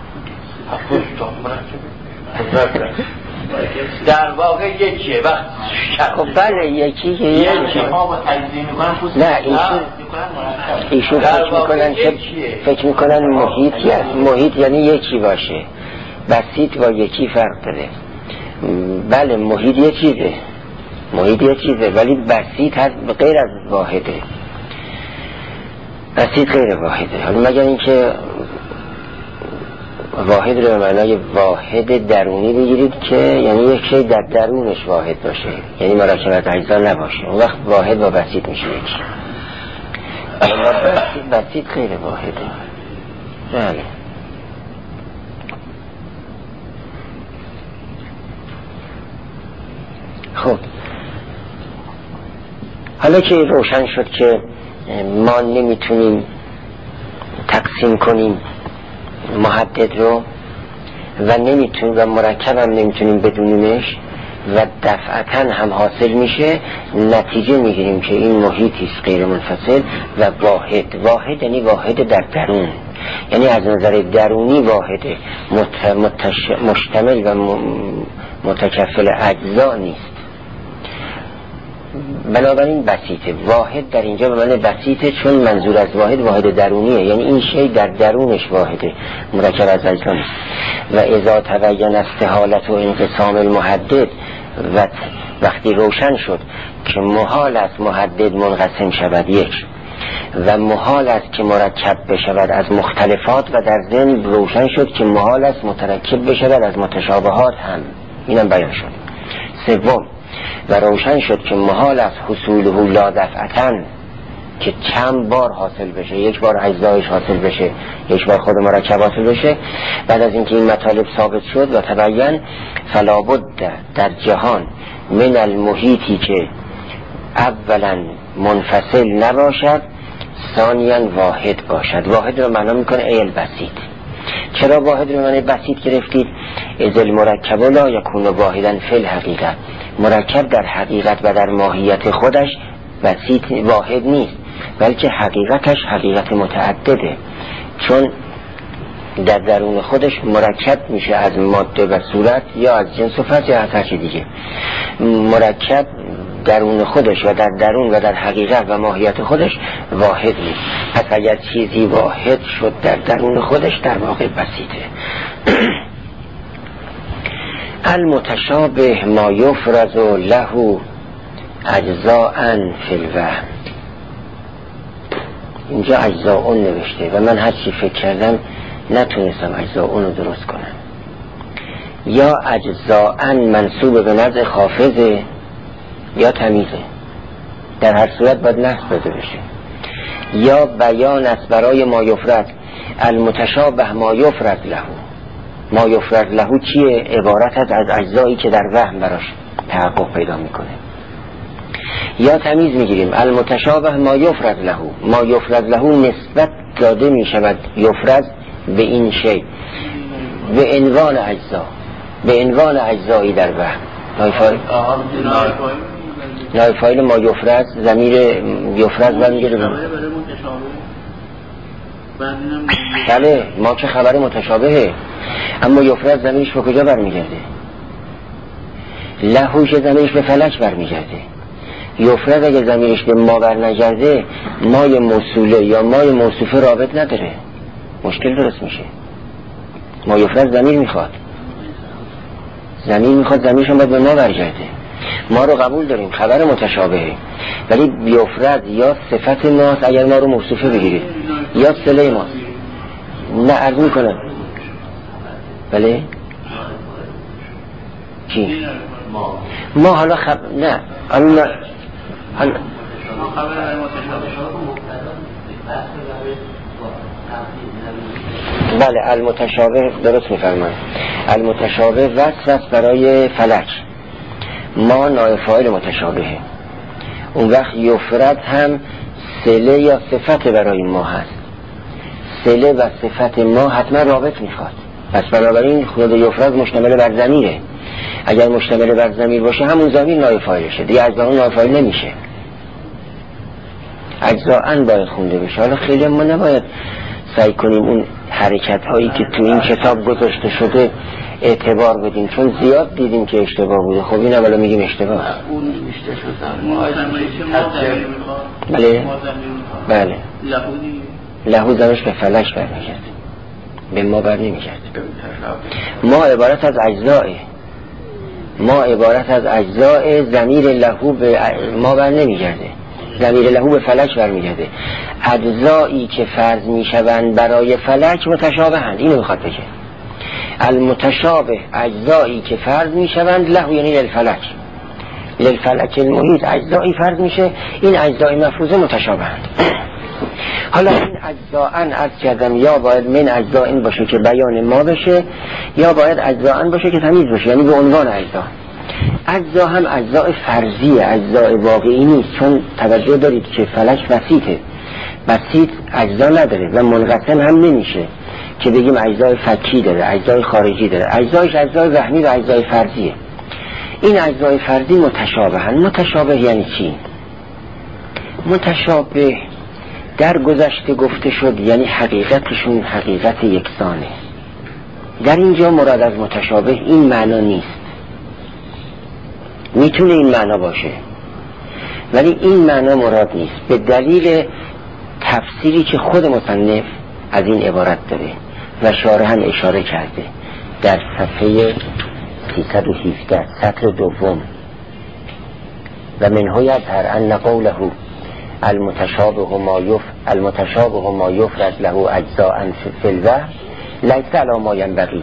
در واقع یکیه. خب بله یکی ما تجزیه میکنن. نه ایشون فکر میکنن محیط یعنی یکی باشه. بسیط با یکی فرق داره. بله محیط یه چیزه ولی بسیط هست غیر از واحده. بسیط غیر واحده. حالا مگر اینکه واحد رو به معنای واحد درونی بگیرید که یعنی یک شی در درونش واحد باشه، یعنی مرکبات اجزا نباشه، اون وقت واحد و بسیط میشه یکی. بسیط غیر واحده. بله. خب حالا که روشن شد که ما نمیتونیم تقسیم کنیم محدد رو و مرکب هم نمیتونیم بدونیمش، و دفعتاً هم حاصل میشه، نتیجه میگیریم که این محیطی است غیر منفصل و واحد یعنی واحد در درون، یعنی از نظر درونی واحد مشتمل و متکفل اجزا نیست. بنابراین بسیطه. واحد در اینجا به معنی بسیطه، چون منظور از واحد درونیه، یعنی این شی در درونش واحده، مرکب از اجزا نیست. و اذا تبین استحالت و انقسام المحدد، و وقتی روشن شد که محال است محدد منقسم شود یک و محال است که مرکب بشود از مختلفات، و در ذهن روشن شد که محال است مترکب بشود از متشابهات هم، اینم بیان شد. سوم، و روشن شد که محال است حصوله لا دفعتاً، که چند بار حاصل بشه، یک بار اجزایش حاصل بشه، یک بار خود مرکب حاصل بشه. بعد از اینکه این مطالب ثابت شد و تبین فلا بد در جهان من المحیطی که اولا منفصل نباشد، ثانیا واحد باشد. واحد رو معنا میکنه ایل بسیط. چرا واحد رو معنی بسیط گرفتید؟ اذ المرکب لا یکون واحدا فی الحقیقه، مرکب در حقیقت و در ماهیت خودش بسیط واحد نیست، بلکه حقیقتش حقیقت متعدده، چون در درون خودش مرکب میشه از ماده و صورت یا از جنس و فصل یا از هر چیز دیگه. مرکب درون خودش و در درون و در حقیقت و ماهیت خودش واحد نیست. پس اگر چیزی واحد شد در درون خودش، در واقع بسیطه. المتشابه ما یفرز له اجزاء فی الوهم. اینجا اجزاء نوشته و من هر چی فکر کردم نتونستم اجزاء رو درست کنم. یا اجزاء منصوب به نزع خافضه یا تمیزه، در هر صورت باید نصب بده بشه. یا بیان است برای ما یفرد، المتشابه ما یفرد له. ما یفرد له چیه؟ عبارت از اجزایی که در وهم براش تحقق پیدا میکنه. یا تمیز میگیریم المتشابه ما یفرد له، ما یفرد له نسبت داده میشود یفرد به این شی به عنوان اجزا، به عنوان اجزایی در وهم. نایفایل ما یفرد، ضمیر یفرد برمیگرده. بله، ما که خبر متشابهه، اما یفرد ضمیرش به کجا برمیگرده؟ لهوش ضمیرش به فلک برمیگرده. یفرد اگه ضمیرش به ما برنگرده، مای موصوله یا مای موصوفه رابط نداره، مشکل درست میشه. ما یفرد ضمیر میخواد، ضمیرش هم باید به ما برگرده. ما رو قبول داریم خبر متشابهه، ولی یفرد یا صفت ماست اگر ما رو موصوفه بگیرید، یا صله ماست. نه عرض میکنم بله چی؟ ما حالا نه حالا بله المتشابه درست میفرمان. المتشابه وصف است برای فلک، ما نائب فاعل متشابهه. اون وقت یفرد هم صله یا صفت برای ما هست. صله و صفت ما حتما رابط میخواد، پس بنابراین خود یفرد مشتمل بر ضمیره. اگر مشتمل بر ضمیر باشه همون ضمیر نائب فاعلشه دیگه، اجزاء نائب فاعل نمیشه، اجزاء باید خونده بشه. حالا خیلی ما نباید سعی کنیم اون حرکت هایی که تو این کتاب گذاشته شده اعتبار بدیم، چون زیاد دیدیم که اشتباه بوده. خب این اولا میگیم اشتباه. اون نوشته شدن بله لهو زمش به فلک برمیگرده، به ما بر نمیگرده. ما عبارت از اجزائه، ما عبارت از اجزاء، ضمیر لهو به ما بر نمیگرده، ضمیر لهو به فلک برمیگرده. اجزایی که فرض میشوند برای فلک متشابهند، اینو میخواد بگه. المتشابه اجزایی که فرض میشوند لهو یعنی للفلک، للفلک المحیط اجزایی فرض میشه، این اجزای مفروضه متشابهند. حالا این اجزاءن از کردم یا باید من اجزاءن باشه که بیان ما بشه، یا باید اجزاءن باشه که تمیز باشه، یعنی به عنوان اجزا. اجزا هم اجزاء فرضیه، اجزاء واقعی نیست، چون توجه دارید که فلک بسیطه، بسیط اجزا نداره و منقسم هم نمیشه که بگیم اجزای فکی داره، اجزای خارجی داره. اجزایش اجزای وهمی و اجزای فرضیه. این اجزای فردی متشابهن. متشابه یعنی چی؟ متشابه در گذشته گفته شد یعنی حقیقتشون حقیقت یکسانه. در اینجا مراد از متشابه این معنا نیست. میتونه این معنا باشه ولی این معنا مراد نیست، به دلیل تفسیری که خود مصنف از این عبارت داره و شارح هم اشاره کرده در صفحه 317 سطر دوم. و منه یظهر ان قوله المتشابه ما یفرض له اجزاء فی الوهم لیس علی ما ینبغی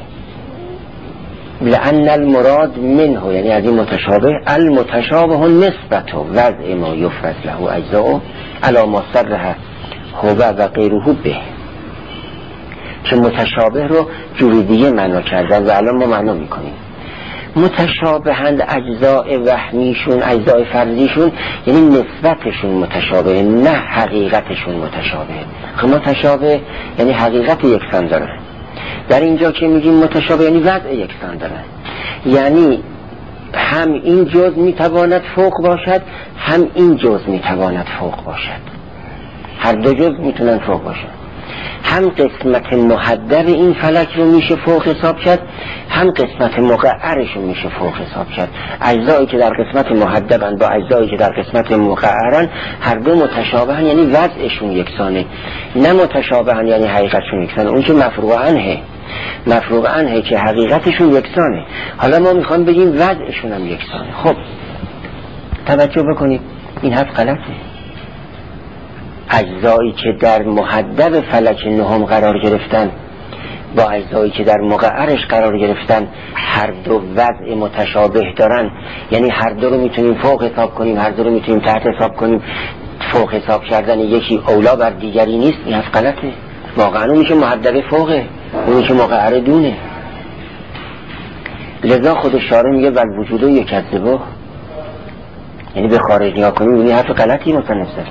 لأن المراد منه، یعنی از این متشابه، المتشابه نسبت و وضع ما یفرض له اجزاء علی ما صرح هو و غیره به. که متشابه رو جوری دیگه معنا کردن و الان ما معنا میکنیم. متشابهند اجزاء وهمیشون، اجزاء فردیشون، یعنی نسبتشون متشابه، نه حقیقتشون متشابه. متشابه یعنی حقیقت یکسان دارن. در اینجا که میگیم متشابه یعنی وضع یکسان دارن، یعنی هم این جزء میتواند فوق باشد هم این جزء میتواند فوق باشد، هر دو جزء میتونن فوق باشد. هم قسمت محدب این فلک رو میشه فوق حساب کرد، هم قسمت مقعرش رو میشه فوق حساب کرد. اجزایی که در قسمت محدبن با اجزایی که در قسمت مقعرن هر دو متشابهن، یعنی وضعشون یکسانه، نه متشابهن یعنی حقیقتشون یکسانه. اون که مفروغ عنه که حقیقتشون یکسانه. حالا ما میخوام بگیم وضعشون هم یکسانه. خب توجه بکنید، این حرف غلطه. اجزایی که در محدب فلک نهم قرار گرفتن با اجزایی که در مقعرش قرار گرفتن هر دو وضع متشابه دارن، یعنی هر دو رو میتونیم فوق حساب کنیم، هر دو رو میتونیم تحت حساب کنیم. فوق حساب کردن یکی اولا بر دیگری نیست، این حرف غلطه. واقعا اون میشه محدب فوقه، اون میشه مقعر دونه. لذا خود شارع میگه بل وجود یکذبه، یعنی به خارج نگاه کنیم این حرف غلطی مصنف زده.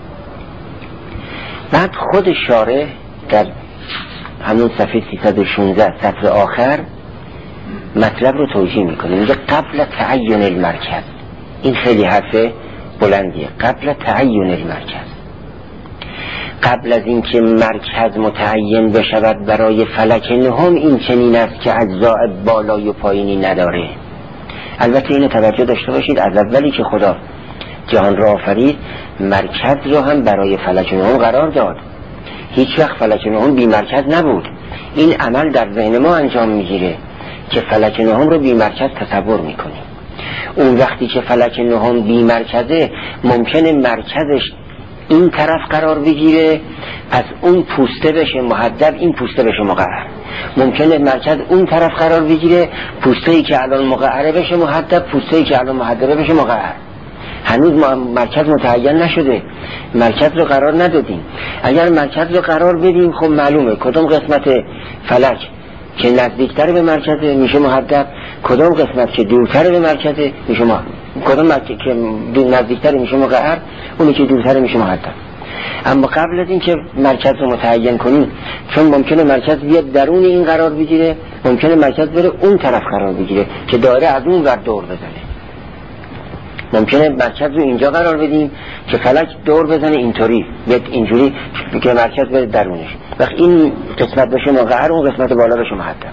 بعد خود شارع در همون صفحه 316 سطر آخر مطلب رو توجیه میکنه، میگه قبل تعین المرکز. این خیلی حرف بلندیه. قبل تعین المرکز، قبل از اینکه مرکز متعین بشود برای فلک نهم، این چنین است که اجزاء بالای و پایینی نداره. البته اینو توجه داشته باشید، از اولی که خدا جهان را آفرید مرکز رو هم برای فلک نهم قرار داد. هیچ وقت فلک نهم بی مرکز نبود. این عمل در ذهن ما انجام میگیره که فلک نهم رو بی مرکز تصور میکنیم. اون وقتی که فلک نهم بی مرکزه ممکنه مرکزش این طرف قرار بگیره، پس اون پوسته بشه محدب، این پوسته بشه مقعر. ممکنه مرکز اون طرف قرار بگیره، پوسته‌ای که الان مقعره بشه محدب، پوسته‌ای که الان محدبه بشه مقعر. هنوز مرکز متعین نشده، مرکز رو قرار ندادیم. اگر مرکز رو قرار بدیم خب معلومه کدام قسمت فلک که نزدیکتر به مرکز میشه محدب، کدام قسمت که دورتر به مرکز میشه کدام که نزدیکتر میشه مقعر، اونی که دورتر میشه محدب. اما قبل از این که مرکز رو متعین کنیم، چون ممکنه مرکز بیاد درون این قرار بگیره، ممکنه مرکز بره اون طرف قرار بگیره که دایره از اون ور دور بزنه. ممکنه مرکز رو اینجا قرار بدیم که فلک دور بزنه اینطوری، بیاد اینجوری که مرکز بره درونش، وقت این قسمت بشه مقعر، اون قسمت بالا بشه محدب.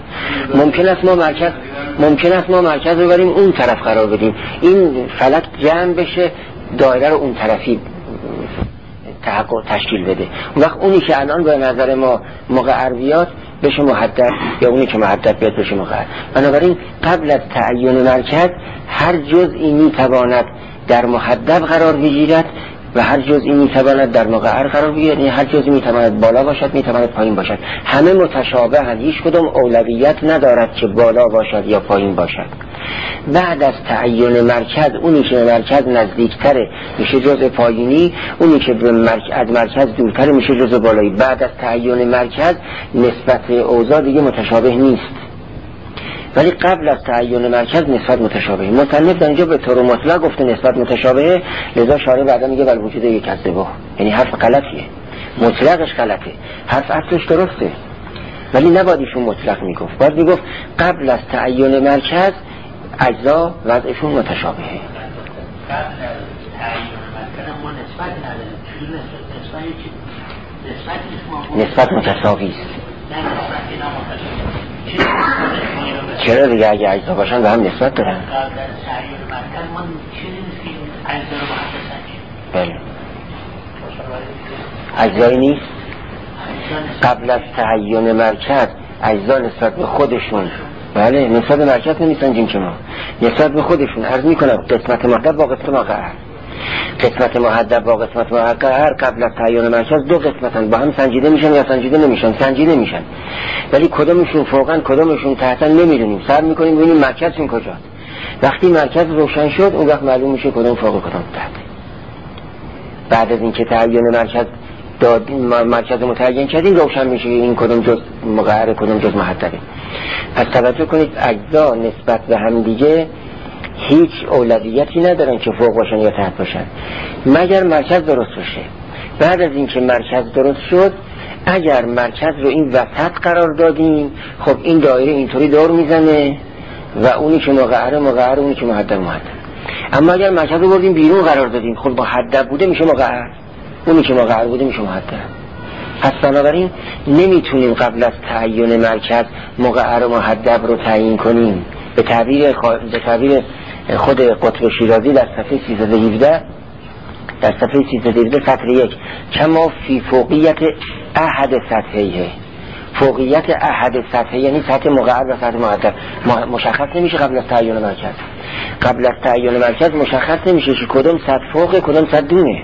ممکن است ما مرکز رو بریم اون طرف قرار بدیم، این فلک جمع بشه دایره رو اون طرفی تحقق تشکیل بده. اون وقت اونی که الان به نظر ما مقعر بیاد بشه محدب، یا اونی که محدب بیاد بشه مقعر. بنابراین قبل از تعیین مرکز هر جزئی میتواند در محدب قرار بگیرد و هر جزئی میتواند در مقعر قرار بگیرد، یعنی هر جزئی میتواند بالا باشد میتواند پایین باشد. همه متشابه هستند، هیچ کدام اولویت ندارد که بالا باشد یا پایین باشد. بعد از تعیین مرکز اونی که به مرکز نزدیکتره میشه جزء پایینی، اونی که از مرکز دورتره میشه جزء بالایی. بعد از تعیین مرکز نسبت اوضاع دیگه متشابه نیست، ولی قبل از تعیین مرکز نسبت متشابه. مصنف در اینجا به طور مطلق گفته نسبت متشابه، لذا شارع بعدا میگه بل وجود یکذبه، یعنی حرف غلطیه، مطلقش غلطه، حرف اصلش درسته ولی نباید ایشون مطلق میگفت، باید میگفت قبل از تعیین مرکز اجزا وضعشون متشابهه. قبل از تعیین مرکز ما نسبت نداریم. نسبت متساوی است. چرا دیگه اگه اجزا باشن به هم نسبت دارن؟ قبل از تعیین مرکز ما چیزی نیستیم اجزا رو با هم بسنجیم. بله. اجزایی نیست؟ قبل از تعیین مرکز اجزا نسبت به خودشون، بله، نسبت به مرکز نمیسنجیم که ما نسبت به خودشون. عرض میکنم قسمت محدب با قسمت مقعر، قسمت محدب با قسمت مقعر قبل از تعیین مرکز دو قسمتن، با هم سنجیده میشن یا سنجیده نمیشن؟ سنجیده میشن، ولی کدومشون فوقن کدومشون تحتن نمیدونیم. سر میکنیم ببینیم مرکزشون کجاست. وقتی مرکز روشن شد اون وقت معلوم میشه کدوم فوق کدوم تحت. بعد از اینکه تعیین مرکز دادیم، مرکز متعین کردیم، روشن میشه این کدوم جز مقعر کدوم جز محدبه. پس توجه کنید اجزا نسبت به هم دیگه هیچ اولویتی ندارن که فوق باشن یا تحت باشن مگر مرکز درست باشه. بعد از اینکه مرکز درست شد، اگر مرکز رو این وسط قرار دادیم، خب این دایره اینطوری دور میزنه و اونی که مقعر مقعر، اونی که محدب محدب. اما اگر مرکز رو بردیم بیرون قرار دادیم، خب محدب بوده میشه مقعر، اونی که مقعر بوده میشه محدب. پس بنابراین نمیتونیم قبل از تعیین مرکز مقعر و محدب رو تعیین کنیم. به تعبیر خود قطب شیرازی در صفحه 317 در صفحه 317 سطر 1 کما فی فوقیت احد سطحیه. فوقیت احد سطحیه یعنی سطح مقعر و سطح محدب مشخص نمیشه قبل از تعیین مرکز. قبل از تعیین مرکز مشخص نمیشه که کدوم سطح فوقه کدوم سطح دونه.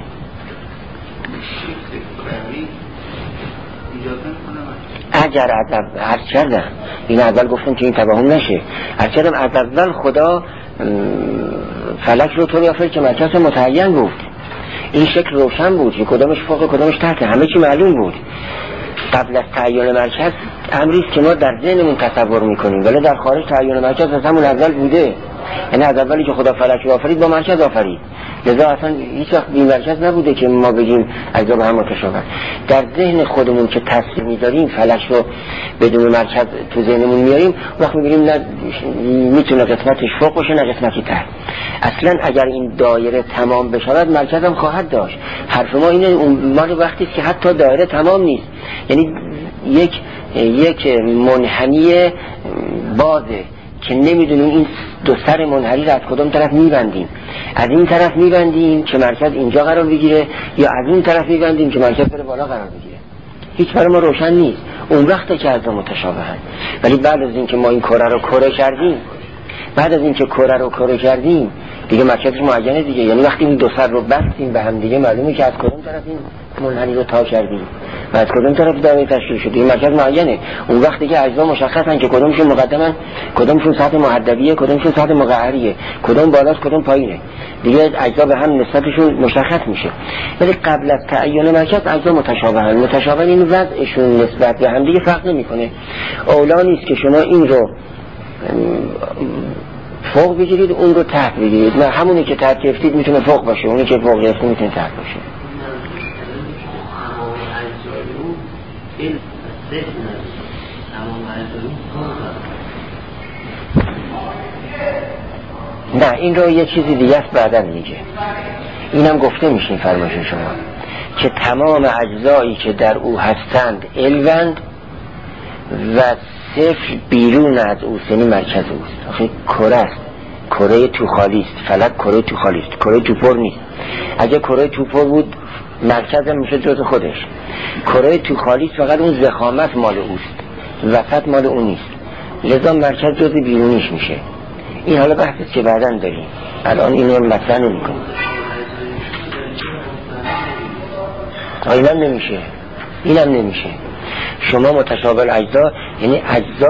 اگر عرض کردم این اول گفتم که این توهم نشه، عرض کردم از اول خدا فلک رو طوری آفرید که مرکز متعین بود، این شکل روشن بود که کدامش فوق کدامش تحت، همه چی معلوم بود. قبل از تعیین مرکز امری است که ما در ذهنمون تصور میکنیم، ولی در خارج تعیین مرکز از همون اول بوده. یعنی از اولی که خدا فلک رو آفرید با مرکز آفرید، لذا اصلا هیچ وقت بی مرکز نبوده که ما بگیم اجزا به هم متشابه. در ذهن خودمون که تصویر می‌داریم فلک رو بدون مرکز تو ذهنمون میاریم، وقت می‌بینیم نه میتونه قسمتش فوق باشه نه قسمتی تحت. اصلا اگر این دایره تمام بشود مرکز هم خواهد داشت. حرف ما اینه مال وقتی که حتی دایره تمام نیست، یعنی یک منحنی بازه که نمیدونیم این دو سر منحنی را از کدام طرف میبندیم. از این طرف میبندیم که مرکز اینجا قرار بگیره یا از اون طرف میبندیم که مرکز بره بالا قرار بگیره. هیچ برای ما روشن نیست. اون وقته که از متشابهن. ولی بعد از اینکه ما این کره رو کره کردیم دیگه مرکزش معینه دیگه. یعنی وقتی این دو سر رو بستیم به هم دیگه معلومه که از کدوم طرف این منحنی رو تا کردیم و از کدوم طرف دایره تشکیل شده. این مرکز معینه. اون وقتی که اجزا مشخصن که کدومشون مقدمن، کدومشون سطح محدبیه، کدومشون سطح مقعریه، کدوم بالاست کدوم پایینه، دیگه اجزا به هم نسبتشون مشخص میشه. ولی قبل از تعیین مرکز اجزا متشابهن این وضعشون نسبت به هم دیگه فرق نمیکنه. اولا نیست که شما این رو فوق بگیرید اون رو تحت بگیرید، نه همونی که تحت گرفتید میتونه فوق باشه، اونی که فوق گرفتید میتونه تحت باشه. نه این رو یه چیزی دیگه است بعداً میگه. اینم گفته میشه فرمایش شما که تمام اجزایی که در او هستند علوند و صفر بیرون از او سنی مرکز اوست. آخه کره است، کره تو خالی است، فلک کره تو خالی است، کره تو پر نیست. اگه کره تو پر بود مرکز هم میشه جز خودش. کره تو خالی است، فقط اون ضخامت مال اوست، وسط مال اون نیست، لذا مرکز جز بیرونیش میشه. این حالا بحثی که بعداً داریم، الان اینو مطرح نمی‌کنم. اینم نمیشه. شما متشابه اجزا یعنی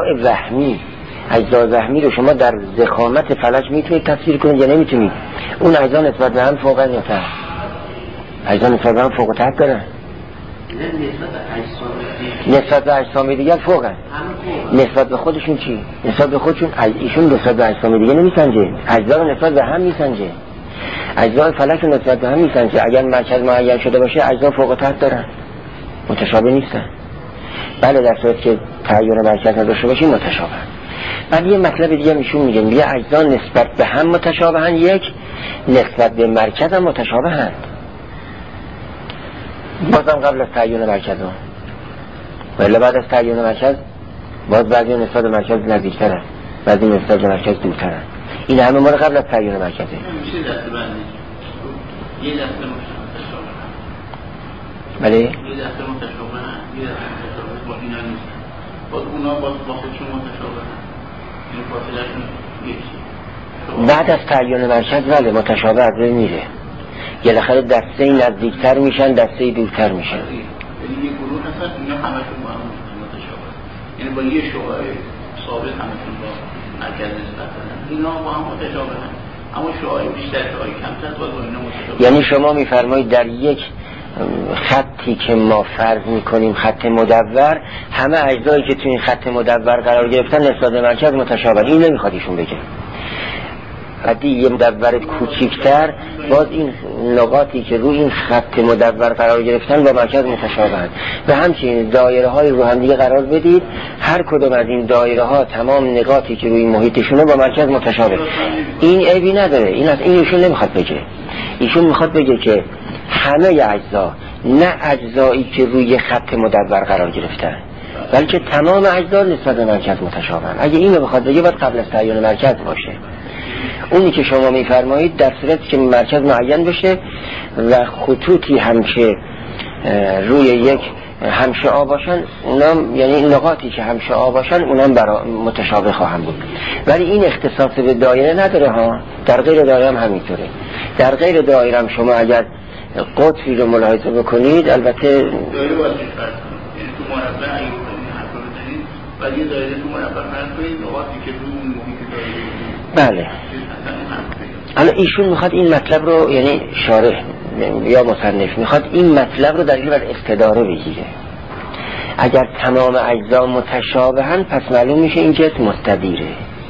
اجزا وهمی رو شما در ضخامت فلک میتونید تفسیر کنید یا نمیتونید؟ اون اجزا نسبت به هم فوقن یا تحت؟ اجزا نسبت به هم فوق و تحت دارن؟ نسبت به اجسام دیگر فوقن. نسبت به خودشون چی؟ نسبت به خودشون ایشون نسبت به اجسام دیگر نمیسنجه، اجزا رو نسبت به هم میسنجه، اجزای فلک رو نسبت به هم میسنجه. اگر مرکز معین شده باشه اجزا فوق و تحت دارن، متشابه نیستن. بله در صورت که تعیین مرکز نداشته باشیم متشابه. بعد یه مطلب دیگه ایشون میگن یه اجزا نسبت به هم متشابهن، یک نسبت به مرکز هم متشابهن. بازم قبل از تعیین مرکز هم ولی بعد از تعیین مرکز باز بعضی نسبت به مرکز نزدیکتر هست، بعضی نسبت به مرکز دورتر هست. این همه مال قبل از تعیین مرکزه. میشه دست بندی یه دست متشابه بله یه دست متشابه یه دست متشابه با اینا نیست، باز اونا با خودشون متشابه این فاصلهشون یکی. بعد از تعیین مرکز بله متشابه از بین میره، بالاخره دسته نزدیکتر میشن دسته دورتر میشن. یعنی یه گروه هستن اینا همشون با هم متشابه، یعنی با یه شعاع ثابت همشون با مرکز نسبت دارن، اینا با هم متشابه هستن، اما شعاع بیشتر شعاع کمتر با اینا متشابه. یعنی شما میفرمایید در یک خطی که ما فرض میکنیم خط مدور، همه اجزایی که تو این خط مدور قرار گرفتن نسبت به مرکز متشابه. این نمیخواد ایشون بگه. بعدی یه مدور کوچیکتر باز این نقاطی که روی این خط مدور قرار گرفتن با مرکز متشابهن. و همچنین دایره های رو هم دیگه قرار بدید، هر کدوم از این دایره ها تمام نقاطی که روی محیطشونه با مرکز متشابه. این عیبی نداره، این از این ایشون نمیخواد بگه. ایشون میخواد بگه که همه اجزا، نه اجزایی که روی خط مدور قرار گرفتن بلکه تمام اجزا نسبت به مرکز متشابهن. اگه اینو بخواد بگه باید قبل از تعیین مرکز باشه. اونی که شما میفرمایید در صورتی که مرکز معین بشه و خطوطی هم که روی یک همشعاع باشن، اونم یعنی نقاطی که همشعاع باشن اونم متشابه خواهم بود. ولی این اختصاص به دایره نداره ها، در غیر دایره هم همینطوره. در غیر دایره هم شما اگر قطبی رو ملاحظه بکنید، البته دایره باید فرض کنید، یعنی تو مربع اگه بکنید حرف رو بزنید ولی یه دایره تو مربع فرض کنید، نقاطی که روی اون محیط دایره بله. حالا ایشون میخواد این مطلب رو، یعنی شارح یا مصنف میخواد این مطلب رو در این بر استداره بگیره. اگر تمام اجزا متشابهن پس معلوم میشه این جسم مستدیره،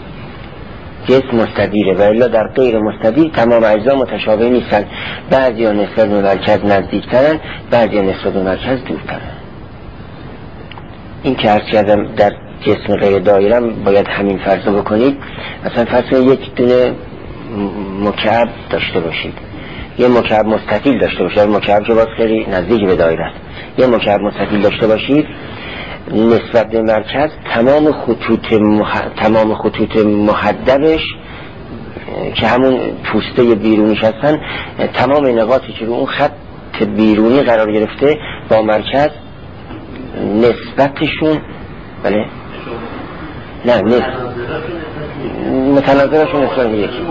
جسم مستدیره، و الا در غیر مستدیر تمام اجزا متشابه نیستن. بعضی ها نسبت به مرکز نزدیکترن، بعضی ها نسبت به مرکز دورترن. این که عرض کردم در جسم غیر دایره باید همین فرض رو بکنید. مثلا فرض یک دونه مکعب داشته باشید، یه مکعب مستطیل داشته باشید، مکعب که باز خیلی نزدیک به دایره است، یه مکعب مستطیل داشته باشید، نسبت به مرکز تمام خطوط محدبش که همون پوسته بیرونیش هستن، تمام نقاطی که رو اون خط بیرونی قرار گرفته با مرکز نسبتشون بله نه متناظرشون نسبت به یکی.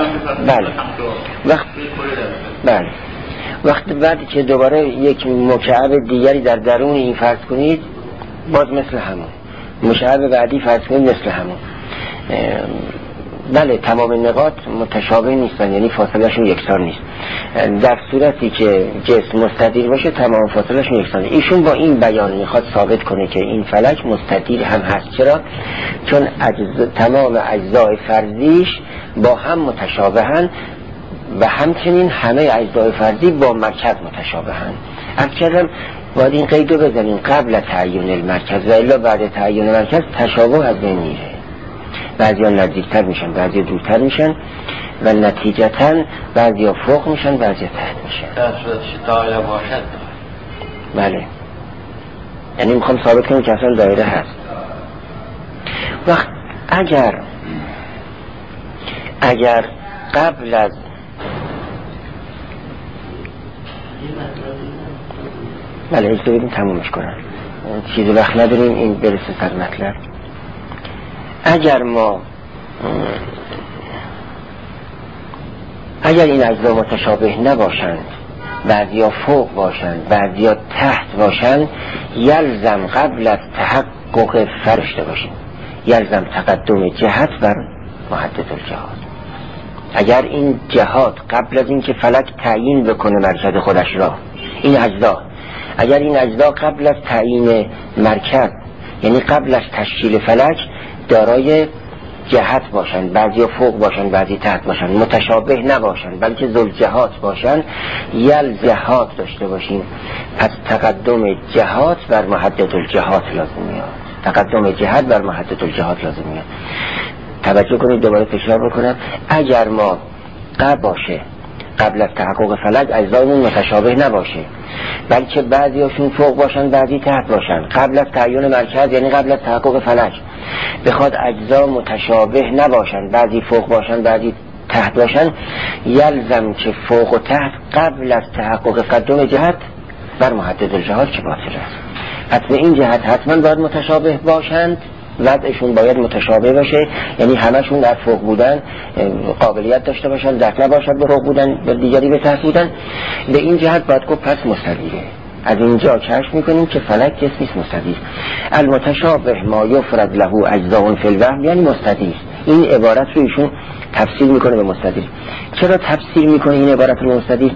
بله وقت بعدی که دوباره یک مکعب دیگری در درون این فرض کنید باز مثل همون، مکعب بعدی فرض کنید مثل همون. بله تمام نقاط متشابه نیستن، یعنی فاصلهشون یکسان نیست. در صورتی که جسم مستدیر باشه تمام فاصلهشون یکسانه. ایشون با این بیان میخواد ثابت کنه که این فلک مستدیر هم هست. چرا؟ چون تمام اجزای فرضیش با هم متشابهن و همچنین همه اجزای فرضی با مرکز متشابهن. اکثرا باید این قیدو بزنیم قبل تعیین المرکز، و الا بعد تعیین مرکز تشابه از بین میره. بعضی ها نزدیکتر میشن، بعضی ها دورتر میشن و نتیجتاً بعضی ها فوق میشن، بعضی ها تحت میشن. در صورتش دایره باشد. بله یعنی میخوام ثابت کنم که اصلا دایره هست. وقت اگر قبل از بله اجازه بدیم تمومش کنم، چیزی وقت نداریم این برسه سر مطلب. اگر این اجزا متشابه نباشند، بعضیا فوق باشند بعضیا تحت باشند، یلزم قبل از تحقق فرشته باشیم، یلزم تقدم جهت بر محدد الجهات. اگر این جهات قبل از این که فلک تعیین بکنه مرکز خودش را، این اجزا اگر این اجزا قبل از تعیین مرکز، یعنی قبل از تشکیل فلک، دارای جهت باشن، بعضی فوق باشن بعضی تحت باشن، متشابه نباشن بلکه ذوالجهات باشن، جهات داشته باشیم. از تقدم جهات بر محدد الجهات لازم میاد. تقدم جهت بر محدد الجهات لازم میاد. توجه کنید، دوباره تکرار بکنم، اگر ما قبل از تحقق فلک اجزایمون متشابه نباشه، بلکه بعضیاشون فوق باشن بعضی تحت باشن، قبل از تعیین مرکز یعنی قبل از تحقق فلک بخواد اجزا متشابه نباشن، بعضی فوق باشن بعضی تحت باشن، یلزم که فوق و تحت قبل از تحقق تقدم جهت بر محدد الجهات که باطل است. پس به این جهت حتما باید متشابه باشند، وضعشون باید متشابه باشه، یعنی همشون در فوق بودن قابلیت داشته باشن، دست نباشد به فوق بودن و دیگری به تحت بودن. به این جهت باید گفت پس مستدیره. از اینجا کشف میکنیم که فلک کس نیست، مستدیر. المتشابه ما یفرد له اجزاء فی الوهم، یعنی مستدیر. این عبارت رو ایشون تفسیر میکنه به مستدیر. چرا تفسیر میکنه این عبارت رو مستدیر؟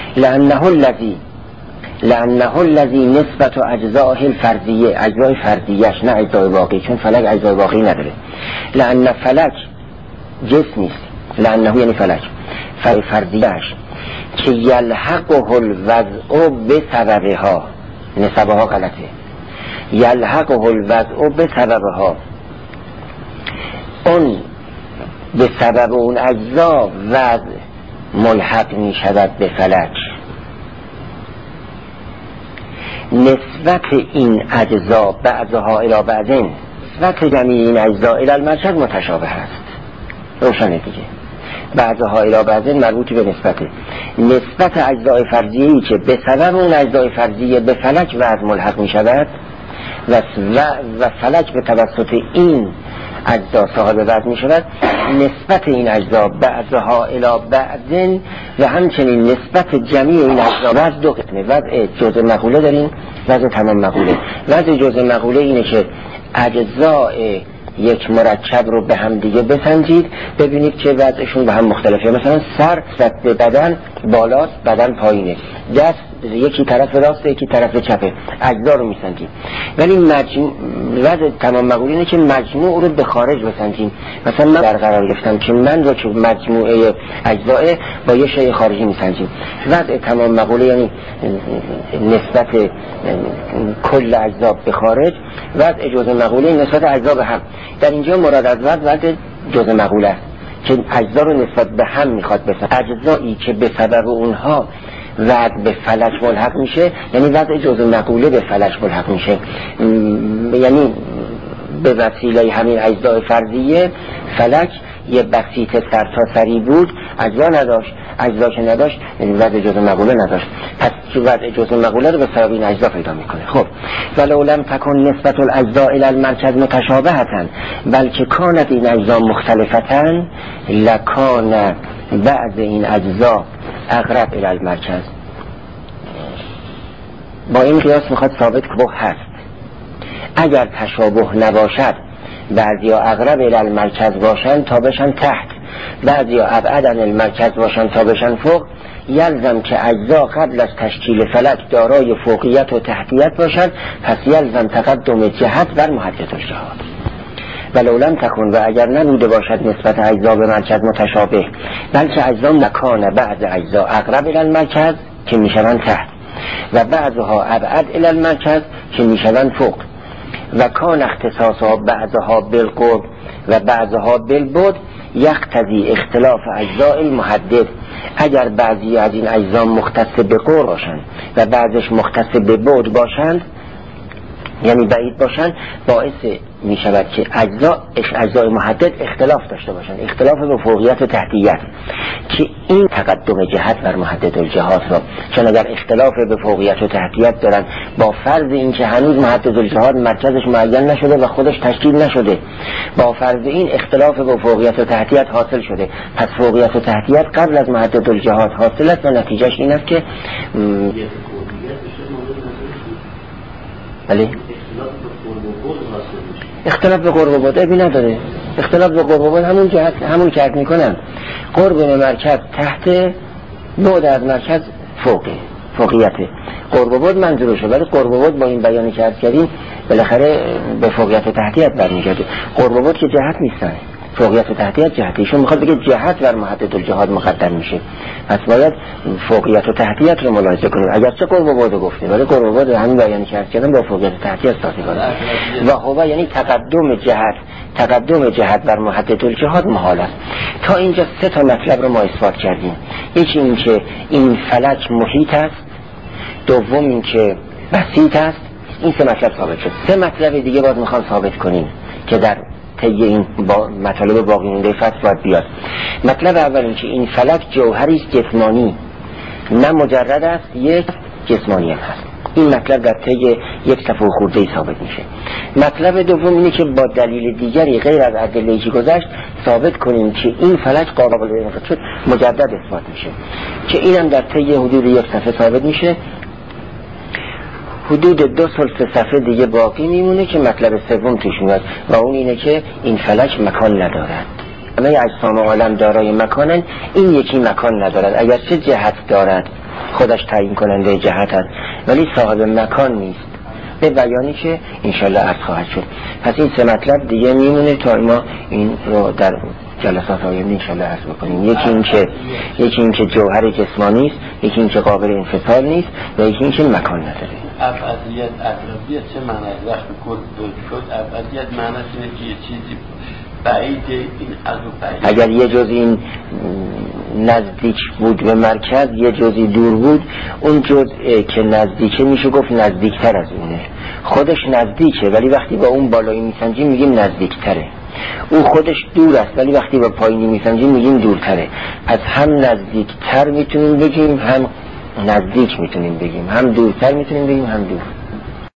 لأنه الذي نسبت اجزاء الفردیه، اجزای فردیهش نه اجزای واقعی، چون فلک اجزای واقعی نداره. لأن فلک جسم نیست، لأنه یعنی فلک فردیهش که یلحقه الوضع بسببها، نسبها غلطه، یلحقه الوضع بسببها، اون به سبب اون اجزا وضع ملحق می شود به فلک. نسبت این اجزا بعضها الی بعضین، نسبت جمیع این اجزا الی المرکز متشابه است. روشنه دیگه، بعضها الی بعضین مربوط به نسبت اجزای فرضیه‌ای که به سبب اون اجزای فرضیه به فلک وضع ملحق می شود و فلک به توسط این اجزا صاحب وضع می شود. نسبت این اجزا بعضها الی بعضین و همچنین نسبت جمیع این اجزا. وضع دو قسمه، وضع جزء مقوله داریم، وضع تمام مقوله. وضع جزء مقوله اینه که اجزای یک مرکب رو به هم دیگه بسنجید، ببینید که وضعشون به هم مختلفه. مثلا سر به بدن بالاست، بدن پایینه، دست یکی طرف راست یکی طرف چپه، اجزا رو میسنجیم. ولی وضع تمام مقوله اینه که مجموع رو به خارج بسنجیم. مثلا من در قرار گرفتم که من رو که مجموعه اجزای با یه شیء خارجی میسنجیم. وضع تمام مقوله یعنی نسبت کل اجزا به خارج. وضع جزء مقوله نسبت اجزا به هم. در اینجا مراد از وضع جزء مقوله است که اجزا رو نسبت به هم میخواد بسنجه. اجزایی که به سبب اونها وضع به فلک ملحق میشه، یعنی وضع جزء مقوله به فلک ملحق میشه، یعنی به وسیله همین اجزای فرضیه فلک یه بسیط سرتاسری بود، اجزا نداشت، اجزا که نداشت وضع جزء مقوله نداشت، پس وضع جزء مقوله رو به سبب این اجزا پیدا میکنه. خب ولو لم تکن نسبت الاجزاء الى المرکز متشابهتا بلکه کانت این اجزا مختلفتا لکان بعض این اجزا اقرب الى المرکز. با این قیاس میخواد ثابت که هست اگر تشابه نباشد، بعضی ها اقرب الى المرکز باشن تا بشن تحت، بعضی ها ابعد عن المرکز باشن تا بشن فوق، یلزم که اجزا قبل از تشکیل فلک دارای فوقیت و تحتیت باشد، پس یلزم تقدم جهت بر محدد الجهات. ولو لم تکن، و اگر نبوده باشد نسبت اجزا به مرکز متشابه، بلکه اجزا مکان بعض اجزا اقرب الى المرکز که میشوند تحت و بعضها ابعد الى المرکز که میشوند فوق، و کان اختصاصها بعضها بالقرب و بعضها بالبعد یقتضی اختلاف اجزاء المحدد. اگر بعضی از این اجزا مختص به قرب باشند و بعضش مختص به بعد باشند، یعنی بعید باشند، باعث می شود که اجزای محدد اختلاف داشته باشند، اختلاف به فوقیت و تحتیت، که این تقدم جهت بر محدد الجهات را، چون اگر اختلاف به فوقیت و تحتیت دارن با فرض این که هنوز محدد الجهات مرکزش معین نشده و خودش تشکیل نشده، با فرض این اختلاف به فوقیت و تحتیت حاصل شده، پس فوقیت و تحتیت قبل از محدد الجهات حاصل است و نتیجهش این است که بله اختلاف به قرب و بعد ابی نداره. اختلاف به قرب و بعد همون جهت، همون که عرض میکنم، قرب به مرکز تحت، بعد از مرکز فوقیته. قرب و بعد منظورشه، ولی قرب و بعد با این بیانی که عرض کردیم بالاخره به فوقیت و تحتیت برمیگرده. قرب و بعد که جهت نیستن، فوقیت و تحتیت جهت. ایشون میخواد بگه جهت بر محدد الجهاد مقدم میشه، پس باید فوقیت و تحتیت رو ملاحظه کنیم. اگرچه قرب و بعد گفته، ولی قرب و بعد همین بیانی که هست کردن با فوقیت و تحتیت سازگاره. و هو یعنی تقدم جهت بر محدد الجهاد محال است. تا اینجا 3 مطلب رو ما اثبات کردیم. یکی این که این فلک محیط است، دوم این که بسیط است. این 3 مطلب ثابت شد. 3 مطلب دیگه باید میخوام ثابت کنیم که در طی این مطالب باقی مونده فصل باید بیاد. مطلب اول این که این فلک جوهری است جسمانی، نه مجرد است، یک جسمانی هم هست. این مطلب در طی یک صفحه خورده‌ای ثابت میشه. مطلب دوم اینه که با دلیل دیگری غیر از ادله‌ای که گذشت ثابت کنیم که این فلک قابل انفعال شد، مجدد اثبات میشه، که اینم در طی حدود یک صفحه ثابت میشه. حدود 2 ثلث صفحه دیگه باقی میمونه که مطلب سوم توش میاد و اون اینه که این فلک مکان ندارد. همه اجسام عالم دارای مکانن، این یکی مکان ندارد. اگرچه جهت دارد، خودش تعیین کننده جهت است، ولی صاحب مکان نیست، به بیانی که انشالله عرض خواهد شد. پس این 3 مطلب دیگه میمونه تا ما این رو در جلسات آینده انشالله عرض بکنیم. یکی این که جوهر جسمانی است، یکی این که قابل انفصال نیست، و یکی این که مکان نداره. ابعدیت اقربیت چه معنی است؟ وقتی کل شد ابعدیت معنی اینه که یه چیزی بعیده، این از اون بعید. اگر یه جز این نزدیک بود به مرکز، یه جزی دور بود، اون جز که نزدیکه میشه گفت نزدیکتر از اونه. خودش نزدیکه ولی وقتی با اون بالایی میسنجیم میگیم نزدیکتره. او خودش دور است ولی وقتی با پایینی میسنجیم میگیم دورتره. از هم نزدیکتر میتونیم بگیم، هم نزدیک میتونیم بگیم، هم دورتر میتونیم بگیم، هم دور.